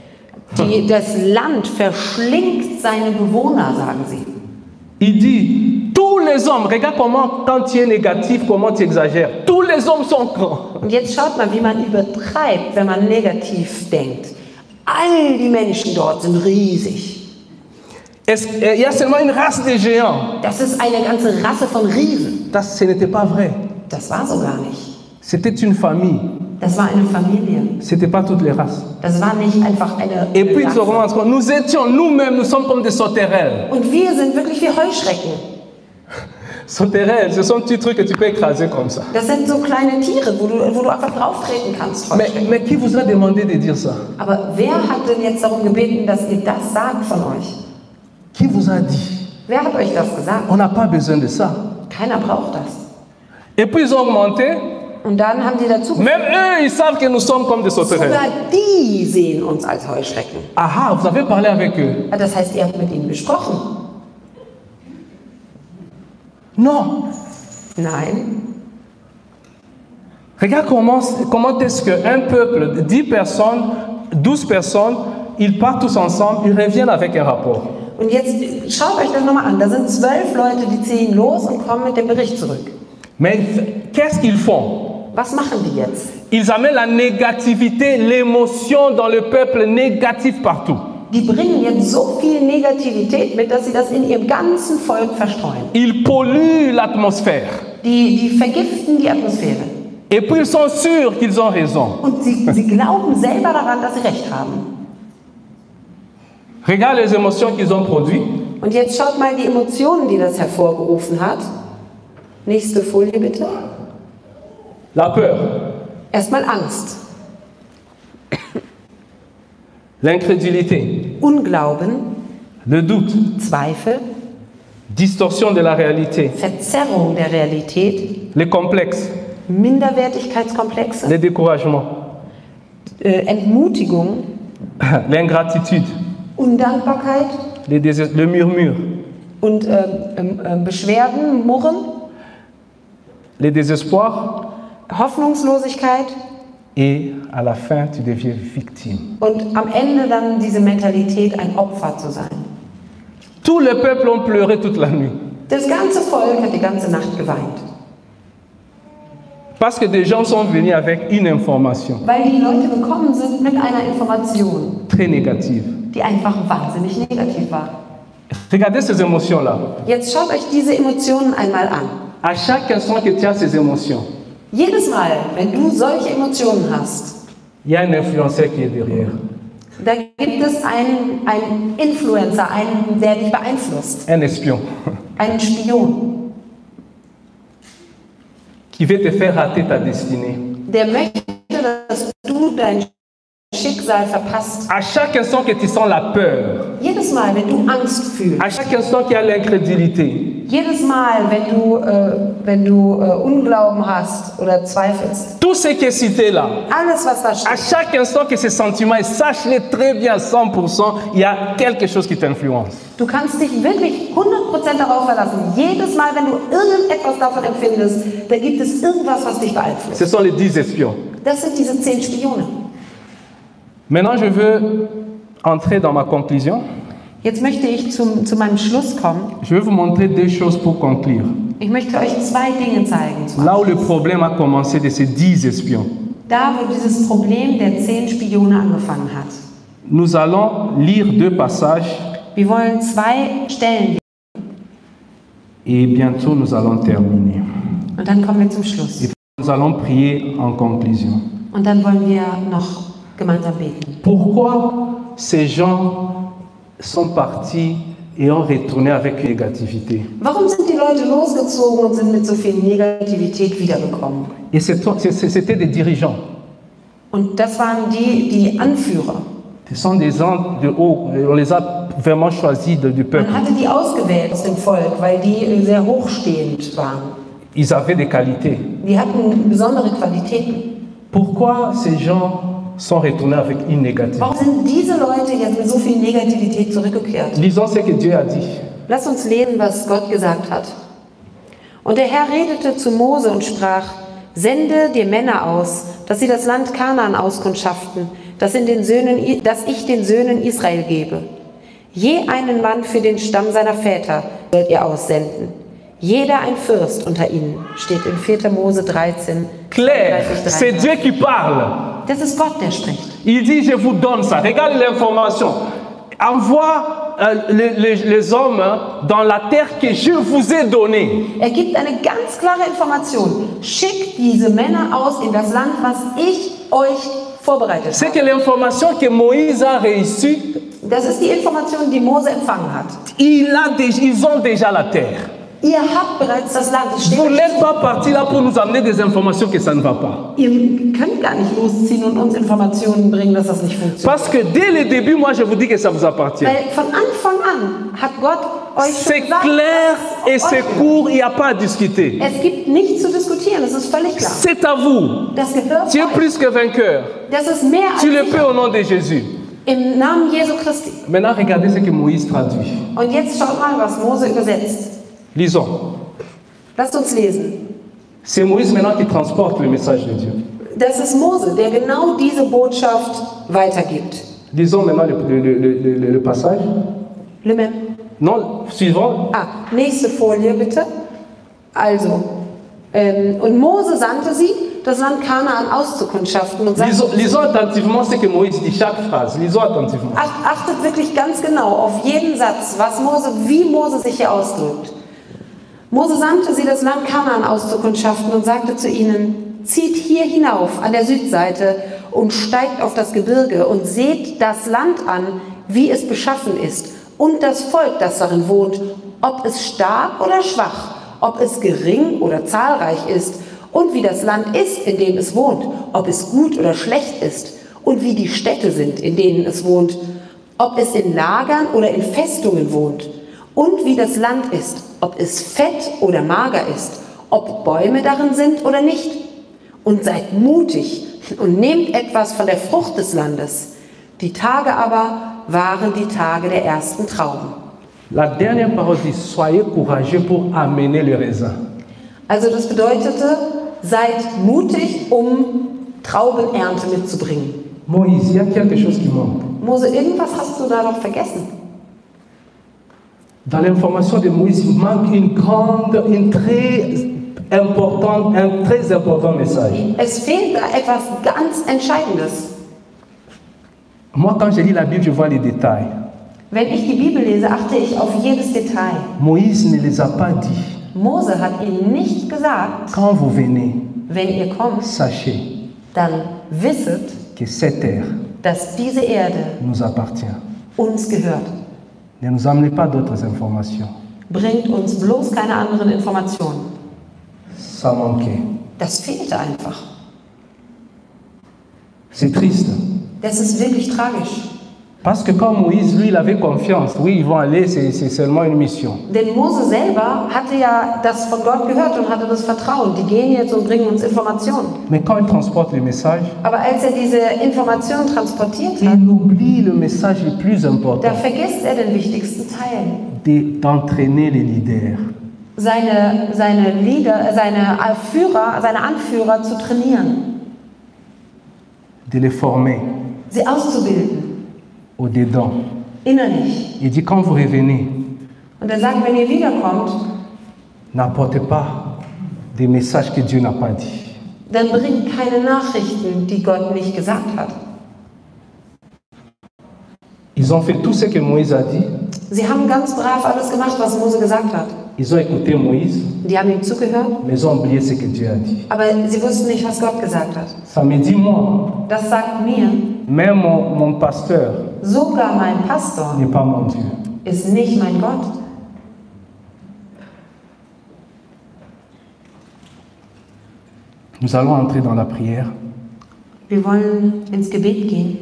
Speaker 2: Das Land verschlingt seine Bewohner, sagen sie.
Speaker 1: Il dit, tous les hommes, regarde comment, quand tu es négatif, comment tu exagères. Tous les hommes sont grands.
Speaker 2: Und jetzt schaut mal, wie man übertreibt, wenn man negativ denkt. All die Menschen dort sind riesig.
Speaker 1: Il y a seulement une race de géants.
Speaker 2: Das ist eine ganze Rasse von Riesen.
Speaker 1: Ce n'était pas vrai.
Speaker 2: Das war so gar nicht.
Speaker 1: C'était une famille.
Speaker 2: Das war eine Familie.
Speaker 1: C'était pas toutes les races.
Speaker 2: Das war nicht einfach eine
Speaker 1: Et puis
Speaker 2: Rasse.
Speaker 1: nous étions nous-mêmes, nous sommes comme des sauterelles.
Speaker 2: Und wir sind wirklich wie Heuschrecken.
Speaker 1: Sauterelles, ce sont petits trucs que tu peux écraser comme ça.
Speaker 2: Das sind so kleine Tiere, wo du einfach drauf treten kannst.
Speaker 1: Mais qui vous a demandé de dire ça?
Speaker 2: Aber wer hat denn jetzt darum gebeten, dass ihr das sagt von euch?
Speaker 1: Qui vous a dit?
Speaker 2: Wer hat euch das gesagt?
Speaker 1: On n'a pas besoin de ça.
Speaker 2: Keiner braucht das.
Speaker 1: Et puis ils ont augmenté.
Speaker 2: Und dann haben die dazu
Speaker 1: Même eux, ils savent que nous sommes comme des sauterelles.
Speaker 2: Sogar die sehen uns als Heuschrecken.
Speaker 1: Ah, vous avez parlé avec eux?
Speaker 2: Das heißt, ihr habt mit ihnen gesprochen?
Speaker 1: Non.
Speaker 2: Nein.
Speaker 1: Regarde comment est-ce qu'un peuple, 10 personnes, 12 personnes, ils partent tous ensemble, ils reviennent avec un rapport.
Speaker 2: Und jetzt schaut euch das nochmal an. Da sind 12 Leute, die ziehen los und kommen mit dem Bericht zurück.
Speaker 1: Mais qu'est-ce qu'ils font?
Speaker 2: Was machen die jetzt?
Speaker 1: Ils amènent la négativité, l'émotion dans le peuple négatif partout.
Speaker 2: Die bringen jetzt so viel Negativität mit, dass sie das in ihrem ganzen Volk verstreuen.
Speaker 1: Ils polluent l'atmosphère.
Speaker 2: Die vergiften die Atmosphäre.
Speaker 1: Et puis ils sont sûrs qu'ils ont raison.
Speaker 2: Und sie glauben selber daran, dass sie recht haben.
Speaker 1: Regarde les émotions qu'ils ont produites.
Speaker 2: Und jetzt schaut mal die Emotionen, die das hervorgerufen hat. Nächste Folie bitte.
Speaker 1: La peur.
Speaker 2: Erstmal Angst.
Speaker 1: L'incrédulité.
Speaker 2: Unglauben.
Speaker 1: Le doute.
Speaker 2: Zweifel.
Speaker 1: Distorsion de la réalité.
Speaker 2: Verzerrung der Realität.
Speaker 1: Les complexes.
Speaker 2: Minderwertigkeitskomplexe.
Speaker 1: Les découragements.
Speaker 2: Entmutigung.
Speaker 1: L'ingratitude.
Speaker 2: Undankbarkeit.
Speaker 1: Le murmure.
Speaker 2: Und Beschwerden, Murren.
Speaker 1: Le désespoir.
Speaker 2: Hoffnungslosigkeit.
Speaker 1: Et à la fin, tu deviens victime.
Speaker 2: Und am Ende dann diese Mentalität, ein Opfer zu sein.
Speaker 1: Tout le peuple ont pleuré toute la nuit.
Speaker 2: Das ganze Volk hat die ganze Nacht geweint.
Speaker 1: Parce que des gens sont venus avec une information.
Speaker 2: Weil die Leute gekommen sind mit einer Information.
Speaker 1: Très négative.
Speaker 2: Die einfach wahnsinnig negativ war.
Speaker 1: Regardez ces émotions-là.
Speaker 2: Jetzt schaut euch diese Emotionen einmal an.
Speaker 1: À chaque instant que tu as ces émotions,
Speaker 2: Jedes Mal, wenn du solche Emotionen hast,
Speaker 1: il y a un influenceur qui est derrière.
Speaker 2: da gibt es einen Influencer, einen, der dich beeinflusst,
Speaker 1: Un espion
Speaker 2: einen Spion,
Speaker 1: qui veut te faire rater ta destinée.
Speaker 2: der möchte, dass du dein Schicksal verpasst.
Speaker 1: À chaque instant que tu sens la peur,
Speaker 2: Jedes Mal, wenn du Angst fühlst,
Speaker 1: à chaque instant qu'il y a l'incrédulité,
Speaker 2: jedes Mal, wenn du Unglauben hast oder zweifelst,
Speaker 1: tout ce qui est cité là,
Speaker 2: alles, was da
Speaker 1: à
Speaker 2: steht,
Speaker 1: chaque instant que ces sentiments, et sache-le très bien, 100%, il y a quelque chose qui t'influence.
Speaker 2: du kannst dich wirklich 100% darauf verlassen. Jedes Mal, wenn du irgendetwas davon empfindest, da gibt es irgendwas, was dich beeinflusst.
Speaker 1: Ce sont les 10 espions.
Speaker 2: Das sind diese 10 Spione.
Speaker 1: Maintenant, je veux entrer dans ma conclusion.
Speaker 2: Jetzt möchte ich zu meinem Schluss kommen.
Speaker 1: Je vais vous montrer deux choses pour conclure.
Speaker 2: Ich möchte euch 2 Dinge zeigen.
Speaker 1: Là où le problème a commencé de ces 10 espions.
Speaker 2: Da, wo dieses Problem der 10 Spione angefangen hat.
Speaker 1: Nous allons lire 2 passages
Speaker 2: Wir wollen 2 Stellen
Speaker 1: et bientôt nous allons terminer.
Speaker 2: und dann kommen wir zum Schluss.
Speaker 1: Et nous allons prier en conclusion.
Speaker 2: Und dann wollen wir noch gemeinsam beten.
Speaker 1: Pourquoi ces gens sont partis et ont retourné avec une négativité?
Speaker 2: Warum sind die Leute losgezogen und sind mit so viel Negativität wiedergekommen?
Speaker 1: Et c'était des dirigeants.
Speaker 2: Und das waren die Anführer.
Speaker 1: Ce sont des gens de haut, on les a vraiment choisis du peuple.
Speaker 2: Man hatte die ausgewählt aus dem Volk, weil die sehr hochstehend waren.
Speaker 1: Ils avaient des qualités.
Speaker 2: Die hatten besondere Qualitäten.
Speaker 1: Pourquoi ces gens sont retournés avec une négativité?
Speaker 2: Warum sind diese Leute jetzt mit so viel Negativität zurückgekehrt?
Speaker 1: Lisons ce que Dieu a dit.
Speaker 2: Lass uns lesen, was Gott gesagt hat. Und der Herr redete zu Mose und sprach: Sende dir Männer aus, dass sie das Land Kanaan auskundschaften, das ich den Söhnen Israel gebe. Je einen Mann für den Stamm seiner Väter sollt ihr aussenden. Jeder ein Fürst unter ihnen, steht in 4. Mose 13.
Speaker 1: Claire, c'est Dieu qui parle.
Speaker 2: Das ist Gott, der spricht.
Speaker 1: Il dit, je vous donne ça. Regarde l'information. Envoie les hommes dans la terre que je vous ai donnée.
Speaker 2: Er gibt eine ganz klare Information. Schickt diese Männer aus in das Land, was ich euch vorbereitet
Speaker 1: C'est
Speaker 2: habe.
Speaker 1: que l'information que Moïse a reçue,
Speaker 2: Das ist die Information, die Mose empfangen hat.
Speaker 1: ils ont déjà la terre.
Speaker 2: Ihr habt bereits das Land. Es steht
Speaker 1: Vous
Speaker 2: euch
Speaker 1: n'êtes
Speaker 2: zu.
Speaker 1: pas parti là pour nous amener des informations que ça ne va pas.
Speaker 2: Ihr könnt gar nicht losziehen und uns Informationen bringen, dass das nicht funktioniert.
Speaker 1: Parce que dès le début, moi je vous dis que ça vous appartient.
Speaker 2: Weil von Anfang an hat Gott euch schon
Speaker 1: C'est
Speaker 2: gesagt,
Speaker 1: clair
Speaker 2: dass
Speaker 1: et
Speaker 2: es
Speaker 1: c'est
Speaker 2: euch gehört.
Speaker 1: court, il n'y a pas à discuter.
Speaker 2: Es gibt nichts zu diskutieren, das ist völlig klar.
Speaker 1: C'est à vous.
Speaker 2: Das gehört
Speaker 1: Tu es
Speaker 2: euch.
Speaker 1: plus que vainqueur.
Speaker 2: Das ist mehr als
Speaker 1: Tu le
Speaker 2: sicher.
Speaker 1: peux au nom de Jésus.
Speaker 2: Im Namen Jesu Christi.
Speaker 1: Maintenant, regardez ce que Moïse traduit.
Speaker 2: Und jetzt schaut mal, was Mose übersetzt.
Speaker 1: Lisons.
Speaker 2: Lasst uns lesen.
Speaker 1: C'est Moïse maintenant qui transporte le message de Dieu.
Speaker 2: Das ist Mose, der genau diese Botschaft weitergibt.
Speaker 1: Lisons maintenant le passage.
Speaker 2: Le même.
Speaker 1: Non, suivant.
Speaker 2: Nächste Folie bitte. Also, und Mose sandte sie, das Land Kanaan auszukundschaften und sagte,
Speaker 1: Lisons attentivement ce que Moïse dit, chaque phrase. Lisons attentivement.
Speaker 2: achtet wirklich ganz genau auf jeden Satz, wie Mose sich hier ausdrückt. Mose sandte sie, das Land Kanaan auszukundschaften und sagte zu ihnen: Zieht hier hinauf an der Südseite und steigt auf das Gebirge und seht das Land an, wie es beschaffen ist, und das Volk, das darin wohnt, ob es stark oder schwach, ob es gering oder zahlreich ist, und wie das Land ist, in dem es wohnt, ob es gut oder schlecht ist, und wie die Städte sind, in denen es wohnt, ob es in Lagern oder in Festungen wohnt, und wie das Land ist, ob es fett oder mager ist, ob Bäume darin sind oder nicht. Und seid mutig und nehmt etwas von der Frucht des Landes. Die Tage aber waren die Tage der ersten Trauben.
Speaker 1: La dernière parole dit, soyez courageux pour amener le raisin.
Speaker 2: Also das bedeutete, seid mutig, um Traubenernte mitzubringen.
Speaker 1: Moïse, il y a quelque chose qui manque.
Speaker 2: Mose, irgendwas hast du da doch vergessen.
Speaker 1: Dans l'information de Moïse, il manque un très important message.
Speaker 2: Es fehlt da etwas ganz Entscheidendes.
Speaker 1: Moi, quand je lis la Bible, je vois les détails.
Speaker 2: Wenn ich die Bibel lese, achte ich auf jedes Detail.
Speaker 1: Moïse ne les a pas dit.
Speaker 2: Mose hat ihnen nicht gesagt,
Speaker 1: Quand vous venez,
Speaker 2: wenn ihr kommt,
Speaker 1: sachez
Speaker 2: dann wisset,
Speaker 1: que cette terre
Speaker 2: dass diese Erde
Speaker 1: nous appartient.
Speaker 2: uns gehört.
Speaker 1: Ne nous amenez pas d'autres informations.
Speaker 2: Bringt uns bloß keine anderen Informationen.
Speaker 1: Ça manquait.
Speaker 2: Das fehlte einfach.
Speaker 1: C'est triste.
Speaker 2: Das ist wirklich tragisch.
Speaker 1: Parce que quand Moïse, lui, il avait confiance. Oui, ils vont aller, c'est seulement une mission.
Speaker 2: Denn Mose selber hatte ja das von Gott gehört und hatte das Vertrauen. Die gehen jetzt und bringen uns Informationen.
Speaker 1: Mais quand il transporte le message,
Speaker 2: Aber als er diese Informationen transportiert hat,
Speaker 1: il oublie le message le plus important,
Speaker 2: da vergisst er den wichtigsten Teil.
Speaker 1: d'entraîner les leaders.
Speaker 2: Seine Anführer zu trainieren.
Speaker 1: De les former
Speaker 2: Sie auszubilden.
Speaker 1: au-dedans.
Speaker 2: Innerlich.
Speaker 1: Il dit, quand vous revenez,
Speaker 2: Und er sagt, wenn ihr wiederkommt,
Speaker 1: n'apportez pas des messages que Dieu n'a pas dit.
Speaker 2: dann bringt keine Nachrichten, die Gott nicht gesagt hat.
Speaker 1: Ils ont fait tout ce que Moïse a dit.
Speaker 2: Sie haben ganz brav alles gemacht, was Mose gesagt hat.
Speaker 1: Ils ont écouté Moïse,
Speaker 2: Die haben ihm zugehört,
Speaker 1: mais ils ont oublié ce que Dieu a dit.
Speaker 2: aber sie wussten nicht, was Gott gesagt hat.
Speaker 1: Ça me dit, moi,
Speaker 2: Das sagt mir,
Speaker 1: même mon pasteur
Speaker 2: sogar mein Pastor
Speaker 1: n'est pas mon Dieu.
Speaker 2: ist nicht mein Gott.
Speaker 1: Nous allons entrer dans la prière.
Speaker 2: Wir wollen ins Gebet gehen.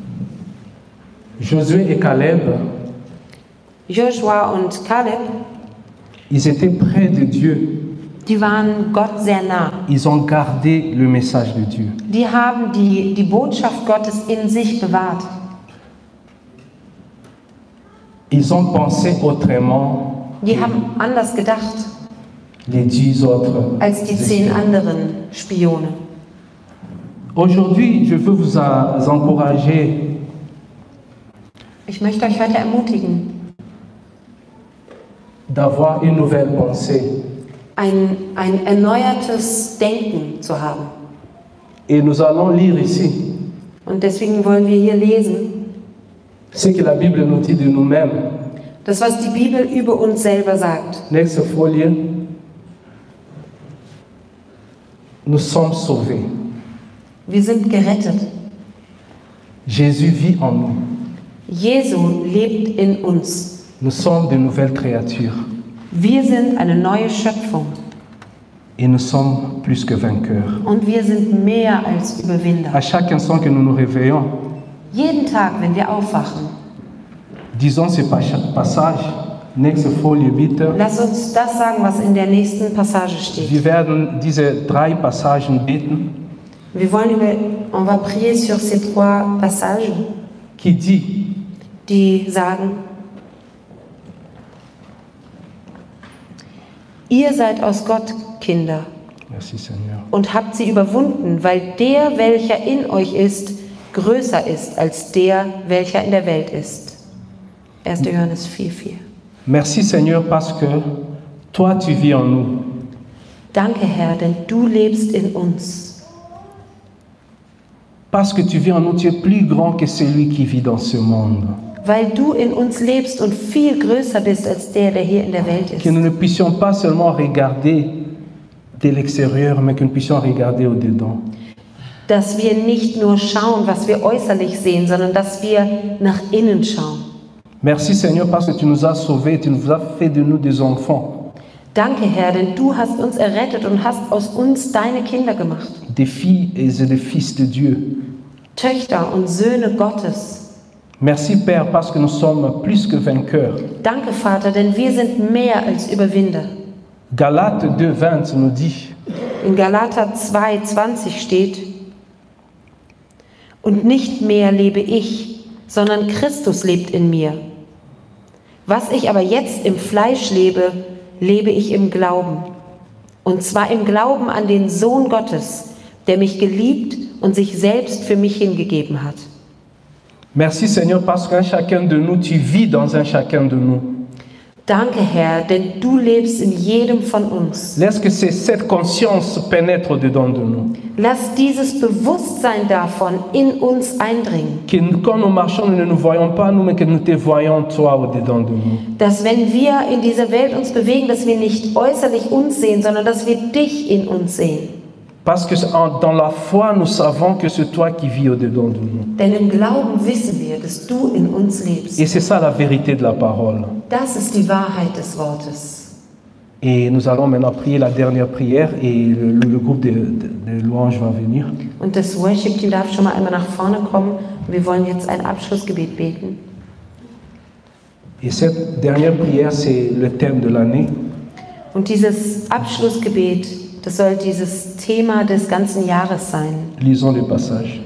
Speaker 1: Josué et Caleb,
Speaker 2: Joshua und Kaleb,
Speaker 1: ils étaient près de Dieu.
Speaker 2: die waren Gott sehr nah.
Speaker 1: Ils ont gardé le message de Dieu.
Speaker 2: Die haben die Botschaft Gottes in sich bewahrt.
Speaker 1: Ils ont pensé autrement
Speaker 2: Die haben anders gedacht
Speaker 1: les 10 autres.
Speaker 2: als die 10 anderen Spione.
Speaker 1: Aujourd'hui, je veux vous encourager
Speaker 2: Ich möchte euch heute ermutigen,
Speaker 1: d'avoir une nouvelle pensée.
Speaker 2: ein erneuertes Denken zu haben.
Speaker 1: Et nous allons lire ici
Speaker 2: Und deswegen wollen wir hier lesen,
Speaker 1: ce que la Bible nous dit de nous-mêmes.
Speaker 2: das, was die Bibel über uns selber sagt.
Speaker 1: Nächste Folie. Nous sommes sauvés.
Speaker 2: Wir sind gerettet.
Speaker 1: Jésus vit en nous.
Speaker 2: Jesu lebt in uns.
Speaker 1: Nous sommes de nouvelles créatures.
Speaker 2: Wir sind eine neue Schöpfung.
Speaker 1: Et nous sommes plus que vainqueurs.
Speaker 2: Und wir sind mehr als Überwinder.
Speaker 1: À chaque instant que nous nous réveillons,
Speaker 2: Jeden Tag, wenn wir aufwachen,
Speaker 1: disons ce passage. Nächste Folie bitte.
Speaker 2: lass uns das sagen, was in der nächsten Passage steht.
Speaker 1: Wir werden diese 3 Passagen beten,
Speaker 2: On va prier sur ces 3 passages,
Speaker 1: qui dit,
Speaker 2: die sagen, ihr seid aus Gott Kinder
Speaker 1: merci Seigneur,
Speaker 2: und habt sie überwunden, weil der, welcher in euch ist, größer ist als der, welcher in der Welt ist. 1. Johannes 4,4.
Speaker 1: merci Seigneur parce que toi tu vis en nous.
Speaker 2: Danke, Herr, denn du lebst in uns.
Speaker 1: Parce que tu vis en nous, tu es plus grand que celui qui vit dans ce monde.
Speaker 2: Weil du in uns lebst und viel größer bist als der, der hier in der Welt ist.
Speaker 1: Que nous ne puissions pas seulement regarder de l'extérieur, mais que nous puissions regarder au-dedans.
Speaker 2: Dass wir nicht nur schauen, was wir äußerlich sehen, sondern dass wir nach innen schauen.
Speaker 1: Merci Seigneur parce que tu nous as sauvés, tu nous as fait de nous des enfants.
Speaker 2: Danke, Herr, denn du hast uns errettet und hast aus uns deine Kinder gemacht.
Speaker 1: Des filles et des fils de Dieu.
Speaker 2: Töchter und Söhne Gottes.
Speaker 1: Merci Père parce que nous sommes plus que vainqueurs.
Speaker 2: Danke, Vater, denn wir sind mehr als Überwinder.
Speaker 1: Galates 2,20 nous dit,
Speaker 2: In Galater 2,20 steht, und nicht mehr lebe ich, sondern Christus lebt in mir. Was ich aber jetzt im Fleisch lebe, lebe ich im Glauben. Und zwar im Glauben an den Sohn Gottes, der mich geliebt und sich selbst für mich hingegeben hat.
Speaker 1: merci Seigneur parce qu'un chacun de nous, tu vis dans un chacun de nous.
Speaker 2: Danke, Herr, denn du lebst in jedem von uns.
Speaker 1: Laisse que cette conscience pénètre dedans de nous.
Speaker 2: Lass dieses Bewusstsein davon in uns eindringen.
Speaker 1: Que quand nous marchons, nous ne nous voyons pas nous, mais que nous te voyons toi au-dedans de nous.
Speaker 2: Dass wenn wir in dieser Welt uns bewegen, dass wir nicht äußerlich uns sehen, sondern dass wir dich in uns sehen.
Speaker 1: Parce que dans la foi, nous savons que c'est toi qui vis au-dedans de nous.
Speaker 2: Denn im Glauben wissen wir, dass du in uns lebst.
Speaker 1: Et c'est ça la vérité de la parole.
Speaker 2: Das ist die Wahrheit des Wortes.
Speaker 1: Et nous allons maintenant prier la dernière prière et le groupe de louanges va venir.
Speaker 2: Und das Worship-Team darf schon mal einmal nach vorne kommen. Und wir wollen jetzt ein Abschlussgebet beten.
Speaker 1: Et cette dernière prière, c'est le thème de l'année.
Speaker 2: Und dieses Abschlussgebet, das soll dieses Thema des ganzen Jahres sein.
Speaker 1: Lisons le passage.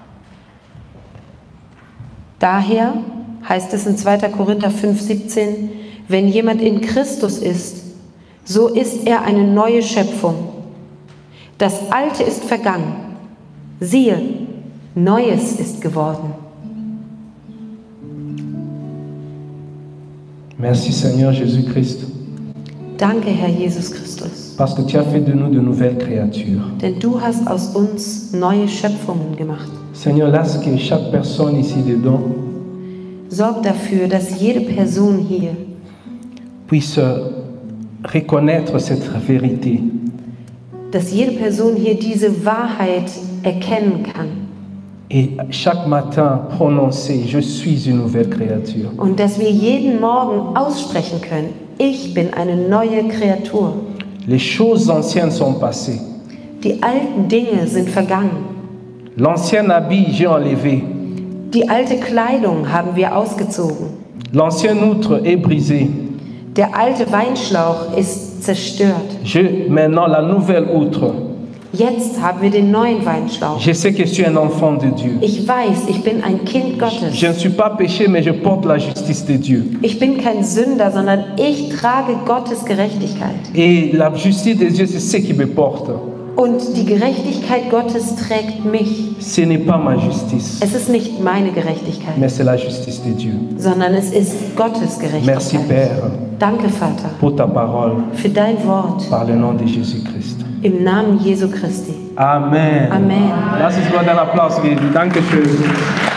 Speaker 2: Daher heißt es in 2. Korinther 5,17, wenn jemand in Christus ist, so ist er eine neue Schöpfung. Das Alte ist vergangen. Siehe, Neues ist geworden.
Speaker 1: Merci Seigneur Jésus-Christ.
Speaker 2: Danke, Herr Jesus Christus.
Speaker 1: Parce que tu as fait de nous de nouvelles créatures.
Speaker 2: Denn du hast aus uns neue Schöpfungen gemacht.
Speaker 1: Seigneur, laisse que chaque personne ici dedans
Speaker 2: Sorg dafür, dass jede Person hier
Speaker 1: puisse reconnaître cette vérité.
Speaker 2: dass jede Person hier diese Wahrheit erkennen kann.
Speaker 1: Et chaque matin prononcer, je suis une nouvelle créature.
Speaker 2: Und dass wir jeden Morgen aussprechen können, ich bin eine neue Kreatur.
Speaker 1: Les choses anciennes sont passées.
Speaker 2: Die alten Dinge sind vergangen.
Speaker 1: L'ancien habit, j'ai enlevé.
Speaker 2: Die alte Kleidung haben wir ausgezogen.
Speaker 1: L'ancien outre est brisé.
Speaker 2: Der alte Weinschlauch ist zerstört.
Speaker 1: J'ai maintenant la nouvelle outre.
Speaker 2: Jetzt haben wir den neuen Weinschlauch.
Speaker 1: Je sais que je suis un enfant de Dieu.
Speaker 2: Ich weiß, ich bin ein Kind Gottes.
Speaker 1: Je ne suis pas péché, mais je porte la justice de Dieu.
Speaker 2: Ich bin kein Sünder, sondern ich trage Gottes Gerechtigkeit.
Speaker 1: Et la justice de Dieu, c'est ce qui me porte.
Speaker 2: Und die Gerechtigkeit Gottes trägt mich.
Speaker 1: Ce n'est pas ma justice,
Speaker 2: Es ist nicht meine Gerechtigkeit,
Speaker 1: mais c'est la justice de Dieu.
Speaker 2: sondern es ist Gottes
Speaker 1: Merci
Speaker 2: Gerechtigkeit.
Speaker 1: Père
Speaker 2: Danke, Vater,
Speaker 1: pour ta parole,
Speaker 2: für dein Wort
Speaker 1: par le nom de Jésus-Christ.
Speaker 2: im Namen Jesu Christi.
Speaker 1: Amen.
Speaker 2: Amen.
Speaker 1: Lass uns Gott einen Applaus geben. Dankeschön.